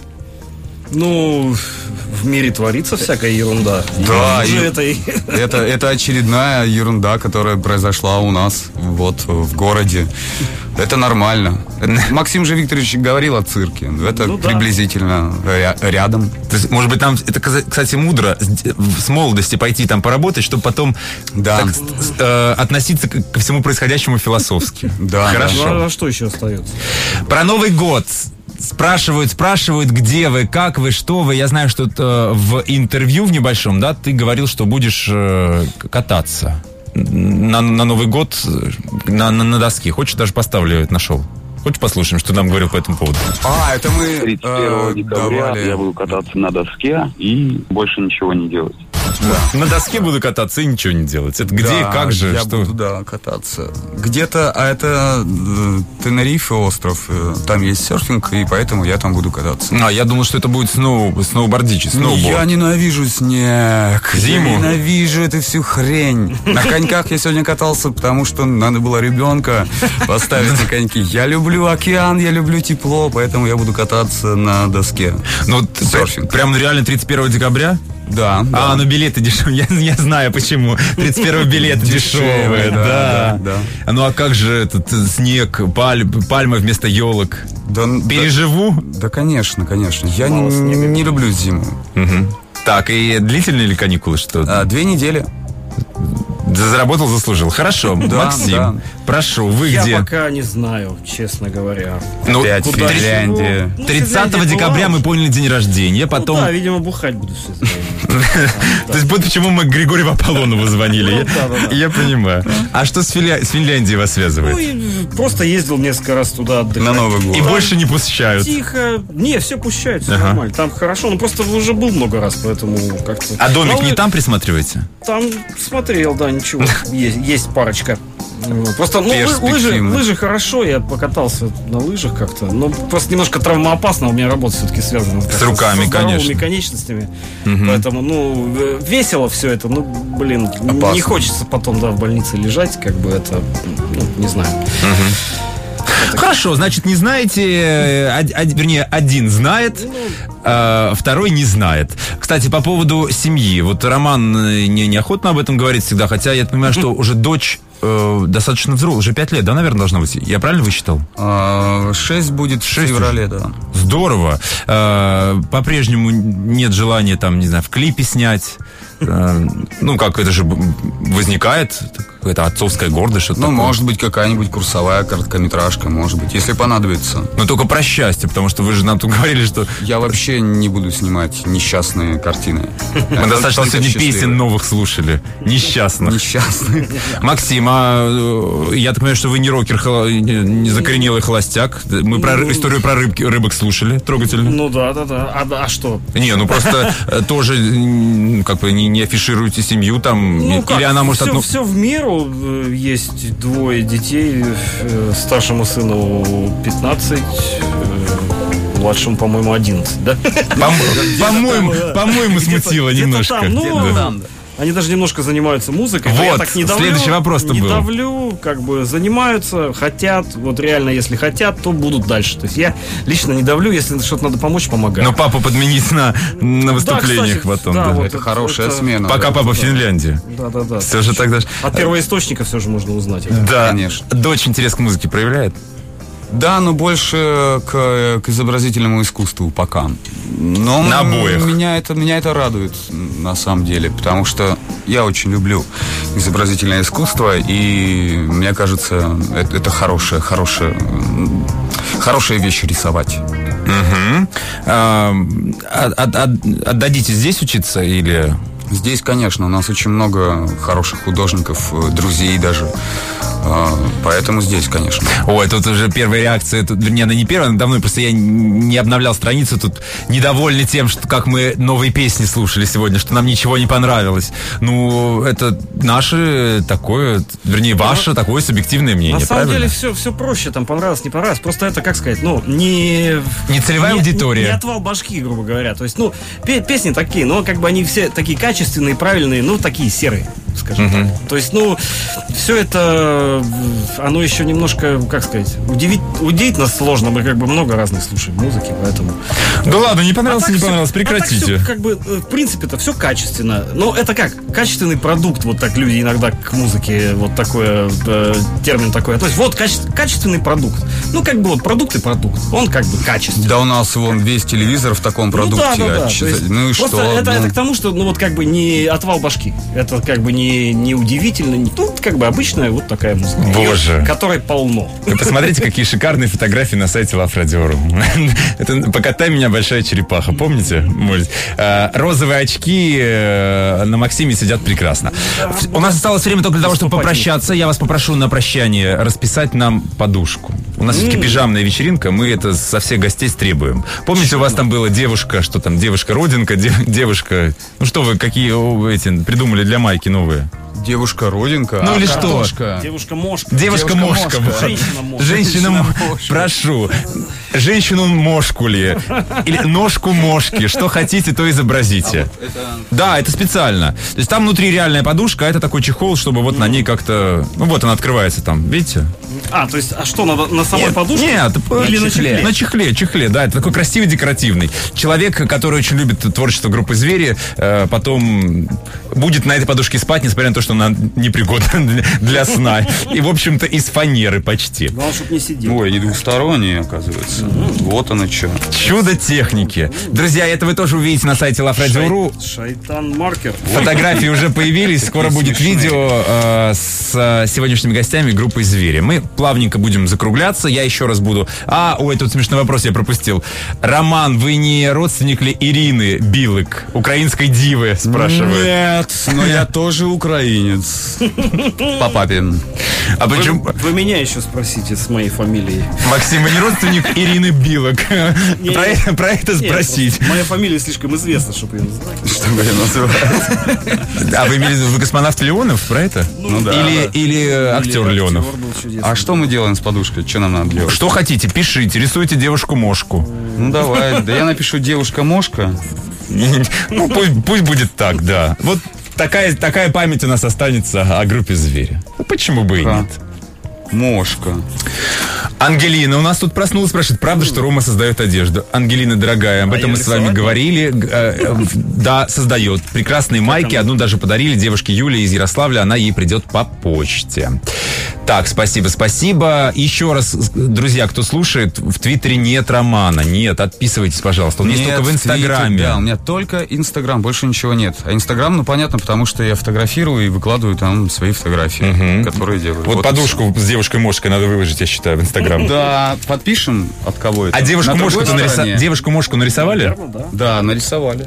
Ну, в мире творится всякая ерунда. Да, И и- это и- Это, это очередная ерунда, которая произошла у нас вот в городе. Это нормально. Это- Максим же Викторович говорил о цирке. Это Ну да. приблизительно ря- рядом. То есть, может быть, нам это, каза- кстати, мудро с с молодости пойти там поработать, чтобы потом Да. так, с- э, относиться к- ко всему происходящему философски. Да, Хорошо. Ну, а что еще остается? Про Новый год. Спрашивают, спрашивают, где вы, как вы, что вы. Я знаю, что э, в интервью в небольшом, да, ты говорил, что будешь э, кататься на, на Новый год э, на, на, на доске. Хочешь, даже поставлю это на шоу? Хочешь, послушаем, что нам говорил по этому поводу? А, это мы тридцать первого э, декабря давали. я буду кататься на доске и больше ничего не делать. На доске буду кататься и ничего не делать. Это где Да, и как же? я Что? буду, да, кататься. Где-то, а это э, Тенерифе остров, э, там есть серфинг, и поэтому я там буду кататься. А, я думал, что это будет сноу, сноубордичий, сноуборд. Я ненавижу снег. Зиму? Я ненавижу эту всю хрень. На коньках я сегодня катался, потому что надо было ребенка поставить на коньки. Я люблю океан, я люблю тепло, поэтому я буду кататься на доске. Ну, вот Серфинг. прям реально тридцать первого декабря? Да, да. А, ну билеты дешевые. Я, я знаю почему. тридцать первого билеты дешевые, Дешевые, да. да, да, А ну а как же этот э, снег, паль, пальмы вместо елок? Да, Переживу? да, да, конечно, конечно. Я Мало не, снега. не люблю зиму. Мгм. Так, и длительные ли каникулы? Что? А, две недели. Заработал, заслужил. Хорошо, Да, Максим, да. прошу, вы Я где? пока не знаю, честно говоря. Ну, Опять куда Финляндия. Ну, тридцатого Финляндия декабря была мы уже. поняли день рождения, потом... Ну да, видимо, бухать буду все время. То есть вот почему мы к Григорию Аполлонову звонили. Ну, Я- да, да, да. Я понимаю. А что с Финля- с Финляндией вас Ну, связывает? и просто ездил несколько раз туда отдыхать. На Новый год. И больше не пускают. Тихо. Не, все пущают, все Ага. нормально. Там хорошо, ну просто уже был много раз, поэтому как-то... А домик Ну, не там присматриваете? Там смотрел, да, ничего. Есть, есть парочка. Ну, Просто, ну, лы- лыжи, Перспективно. лыжи хорошо, я покатался на лыжах как-то. Но просто немножко травмоопасно, у меня работа все-таки связана как-то руками, со здоровыми конечно. конечностями. Поэтому, ну, э, весело все это. Ну, блин, Опасно. не хочется потом, да, в больнице лежать, как бы это, ну, не знаю. Хорошо, значит, не знаете, э, од- од- вернее, один знает, а второй не знает. Кстати, по поводу семьи. Вот Роман э, не, неохотно об этом говорит всегда, хотя я понимаю, что уже дочь э, достаточно взрослая, уже пять лет, да, наверное, должна быть? Я правильно высчитал? А, Шесть будет в Шесть феврале, да. Здорово. Э, По-прежнему нет желания, там, не знаю, в клипе снять. Э, Ну, как это же б- возникает, какая-то отцовская гордость, что-то Ну, такое. может быть, какая-нибудь курсовая короткометражка, может быть, если понадобится. Но только про счастье, потому что вы же нам тут говорили, что Я вообще не буду снимать несчастные картины. мы достаточно Только сегодня счастливые. песен новых слушали. Несчастных. Несчастные. Максим, а э, я так понимаю, что вы не рокер, холо- не не закоренелый холостяк. Мы про ры- историю про рыбки, рыбок слушали, трогательно. Ну да, да, да. А, да, а что? Не, ну просто э, тоже м, как бы не, не афишируете семью там, Ну, и- как, или она может все, одну... все в меру. Э, Есть двое детей. Э, Старшему сыну пятнадцать, э, младшему, по-моему, одиннадцать, да? Пом- По-моему, там, да. по-моему, Где-то- смутило где-то немножко. там, ну, Да. Там, да. Они даже немножко занимаются музыкой. но я Вот, так не давлю, следующий вопрос-то не был. давлю, как бы занимаются, хотят. Вот реально, если хотят, то будут дальше. То есть я лично не давлю, если что-то надо помочь, помогаю. Но папу подменить на, на Да, выступлениях кстати, потом. да, да. вот Это хорошая это- смена. Пока да. папа в Финляндии. Да, да, да. Все же тогда... ж- От первоисточника все же можно узнать. Да, Конечно. дочь интерес к музыке проявляет? Да, но больше к, к изобразительному искусству пока. Но На обоих. Меня это, меня это радует, на самом деле, потому что я очень люблю изобразительное искусство, и мне кажется, это, это хорошее, хорошее, м, Хорошая вещь рисовать. Угу. А, от, от, отдадите здесь учиться или... Здесь, конечно, у нас очень много хороших художников, друзей даже. Поэтому здесь, конечно. Ой, тут уже первая реакция, тут, вернее, она не первая, она давно, просто я не обновлял страницу, тут недовольны тем, что как мы новые песни слушали сегодня, что нам ничего не понравилось. Ну, это наше такое, вернее, ваше такое субъективное мнение, на самом правильно? деле все, все проще, там понравилось, не понравилось. Просто это, как сказать, ну, не... Не целевая не, аудитория. Не, не отвал башки, грубо говоря. То есть, ну, песни такие, но как бы они все такие качественные, правильные, ну, такие серые, скажем Угу. так. То есть, ну, все это, оно еще немножко, как сказать, удивить, удивительно сложно. Мы как бы много разных слушаем музыки, поэтому... Да ладно, не понравилось, а не все, понравилось, прекратите. А так все, как бы, в принципе-то все качественно. Но это как? Качественный продукт, вот так люди иногда к музыке, вот такой э, термин такой относятся. Вот, каче- качественный продукт. Ну, как бы вот продукт и продукт. Он как бы качественный. Да у нас вон весь телевизор в таком продукте. Ну, да, да, да. А, То есть, ну и просто что? Это, ну... это к тому, что, ну, вот как бы не отвал башки. Это как бы не, не удивительно. Не, ну, как бы обычная вот такая музыка. Боже. Её, которой полно. Вы посмотрите, какие шикарные фотографии на сайте LoveRadio.ru. Это «Покатай меня, большая черепаха». Помните? Может. Розовые очки на Максиме сидят прекрасно. У нас осталось время только для того, чтобы попрощаться. Я вас попрошу на прощание расписать нам подушку. У нас все-таки пижамная вечеринка, мы это со всех гостей требуем. Помните, у вас там была девушка, что там, девушка-родинка, девушка... Ну что вы, какие эти придумали для майки новые? Девушка-родинка. Ну а или что? картошка. Девушка-мошка. Девушка-мошка. Женщина-мошка. Женщина-мошка. Прошу. Женщину-мошку ли? Или ножку-мошки. Что хотите, то изобразите. Да, это специально. То есть там внутри реальная подушка, а это такой чехол, чтобы вот на ней как-то... Ну вот она открывается там, видите? А, то есть, а что, на, на самой Нет, подушке? Нет, Или на чехле? На чехле, чехле, да, это такой красивый, декоративный. Человек, который очень любит творчество группы «Звери», э, потом будет на этой подушке спать, несмотря на то, что она непригодна для, для сна. И, в общем-то, из фанеры почти. Главное, чтобы не сидел. Ой, и двусторонние, оказывается. Mm-hmm. Вот оно что. Чудо техники. Друзья, это вы тоже увидите на сайте LoveRadio.ru. Шай... Шайтан-маркер. Фотографии уже появились. Скоро будет видео э, с э, сегодняшними гостями группы «Звери». Мы плавненько будем закругляться. Я еще раз буду... А, ой, тут смешной вопрос я пропустил. Роман, вы не родственник ли Ирины Билык, украинской дивы, спрашивают? Нет, но я тоже украинец. По папе. А Вы, почему... вы меня еще спросите с моей фамилией. Максим, вы не родственник Ирины Билык? Про это, про это спросить. Моя фамилия слишком известна, чтобы ее называть. Чтобы ее называть. А вы имели в виду, вы космонавт Леонов, про это? Ну да. Или, да. или актер Леонов? А что мы делаем с подушкой? Что нам надо делать? Что хотите, пишите, рисуйте девушку-мошку. Ну давай, да я напишу девушка-мошка. Ну пусть, пусть будет так, да. Вот такая, такая память у нас останется о группе «Звери». Ну, почему бы и Ха. нет? Мошка. Ангелина у нас тут проснулась, спрашивает, правда, что Рома создает одежду? Ангелина, дорогая, об А этом я мы с вами рисовать? говорили. Г- э, э, Да, создает. Прекрасные майки, одну даже подарили девушке Юле из Ярославля, она ей придет по почте. Так, спасибо, спасибо. Еще раз, друзья, кто слушает, в Твиттере нет Романа. Нет, отписывайтесь, пожалуйста. Он есть Нет, только в Инстаграме. Твиттер, да, у меня только Инстаграм, больше ничего нет. А Инстаграм, ну понятно, потому что я фотографирую и выкладываю там свои фотографии, которые делаю. Вот, и подушку с девушкой-мошкой надо выложить, я считаю, в Инстаграм. всё. Да, подпишем, от кого это. А На девушку-мошку другой нариса... стороне? девушку-мошку нарисовали? Наверное, да. Да, нарисовали.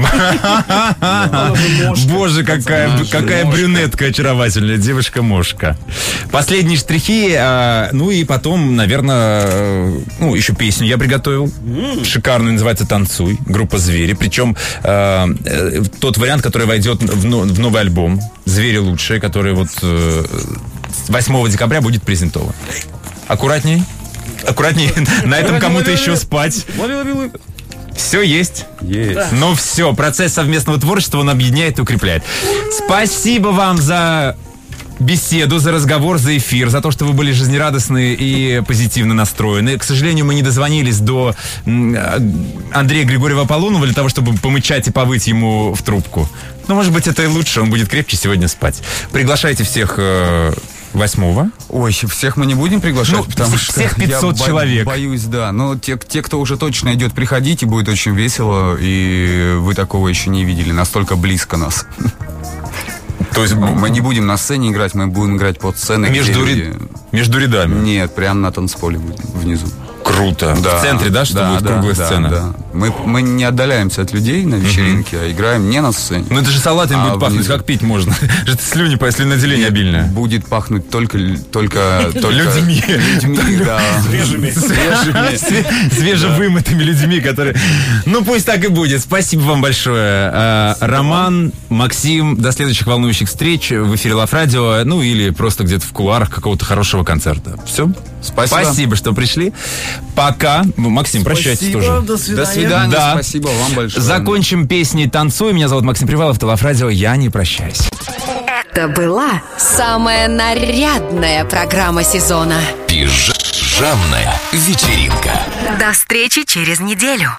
Боже, какая, Наша какая мошка. брюнетка очаровательная, девушка-мошка. Последние штрихи, а, ну и потом, наверное, э, ну, еще песню я приготовил. Шикарную, называется «Танцуй», группа «Звери». Причем э, э, тот вариант, который войдет в, но- в новый альбом «Звери лучшие», который вот э, восьмого декабря будет презентован. Аккуратней. Аккуратней. На этом кому-то еще спать. Все есть. Есть. Ну все, процесс совместного творчества, он объединяет и укрепляет. Спасибо вам за беседу, за разговор, за эфир, за то, что вы были жизнерадостны и позитивно настроены. К сожалению, мы не дозвонились до м, Андрея Григорьева Аполлонова для того, чтобы помычать и повыть ему в трубку. Но, может быть, это и лучше, он будет крепче сегодня спать. Приглашайте всех... э, восьмого. Ой, всех мы не будем приглашать, Ну, потому всех что пятьсот я бо- человек. боюсь, да. Но те, те, кто уже точно идет, приходите, будет очень весело, и вы такого еще не видели, настолько близко нас. То есть Мы не будем на сцене играть, мы будем играть под сценой. между, где ря- люди- между рядами. Нет, прямо на танцполе будем, внизу. Круто. Да, в центре, да, что да, будет да, круглая да, сцена? Да. Мы, мы не отдаляемся от людей на вечеринке, а играем не на сцене. Ну это же салатами А будет пахнуть, внизу. как пить можно? Это слюни, слюноотделение обильное. Будет пахнуть только, только, только Людьми. людьми, да. Свежими. Све- Свежевымытыми людьми, которые... Ну, пусть так и будет. Спасибо вам большое. А, Роман, Максим, до следующих волнующих встреч в эфире Лав Радио, ну, или просто где-то в кулуарах какого-то хорошего концерта. Все? Спасибо. Спасибо, что пришли. Пока. Максим, прощайтесь Спасибо, тоже. до свидания. До свидания, Да. спасибо вам большое. Закончим песней «Танцуй». Меня зовут Максим Привалов, это Лав Радио. Я не прощаюсь. Это была самая нарядная программа сезона. Пижамная вечеринка. До встречи через неделю.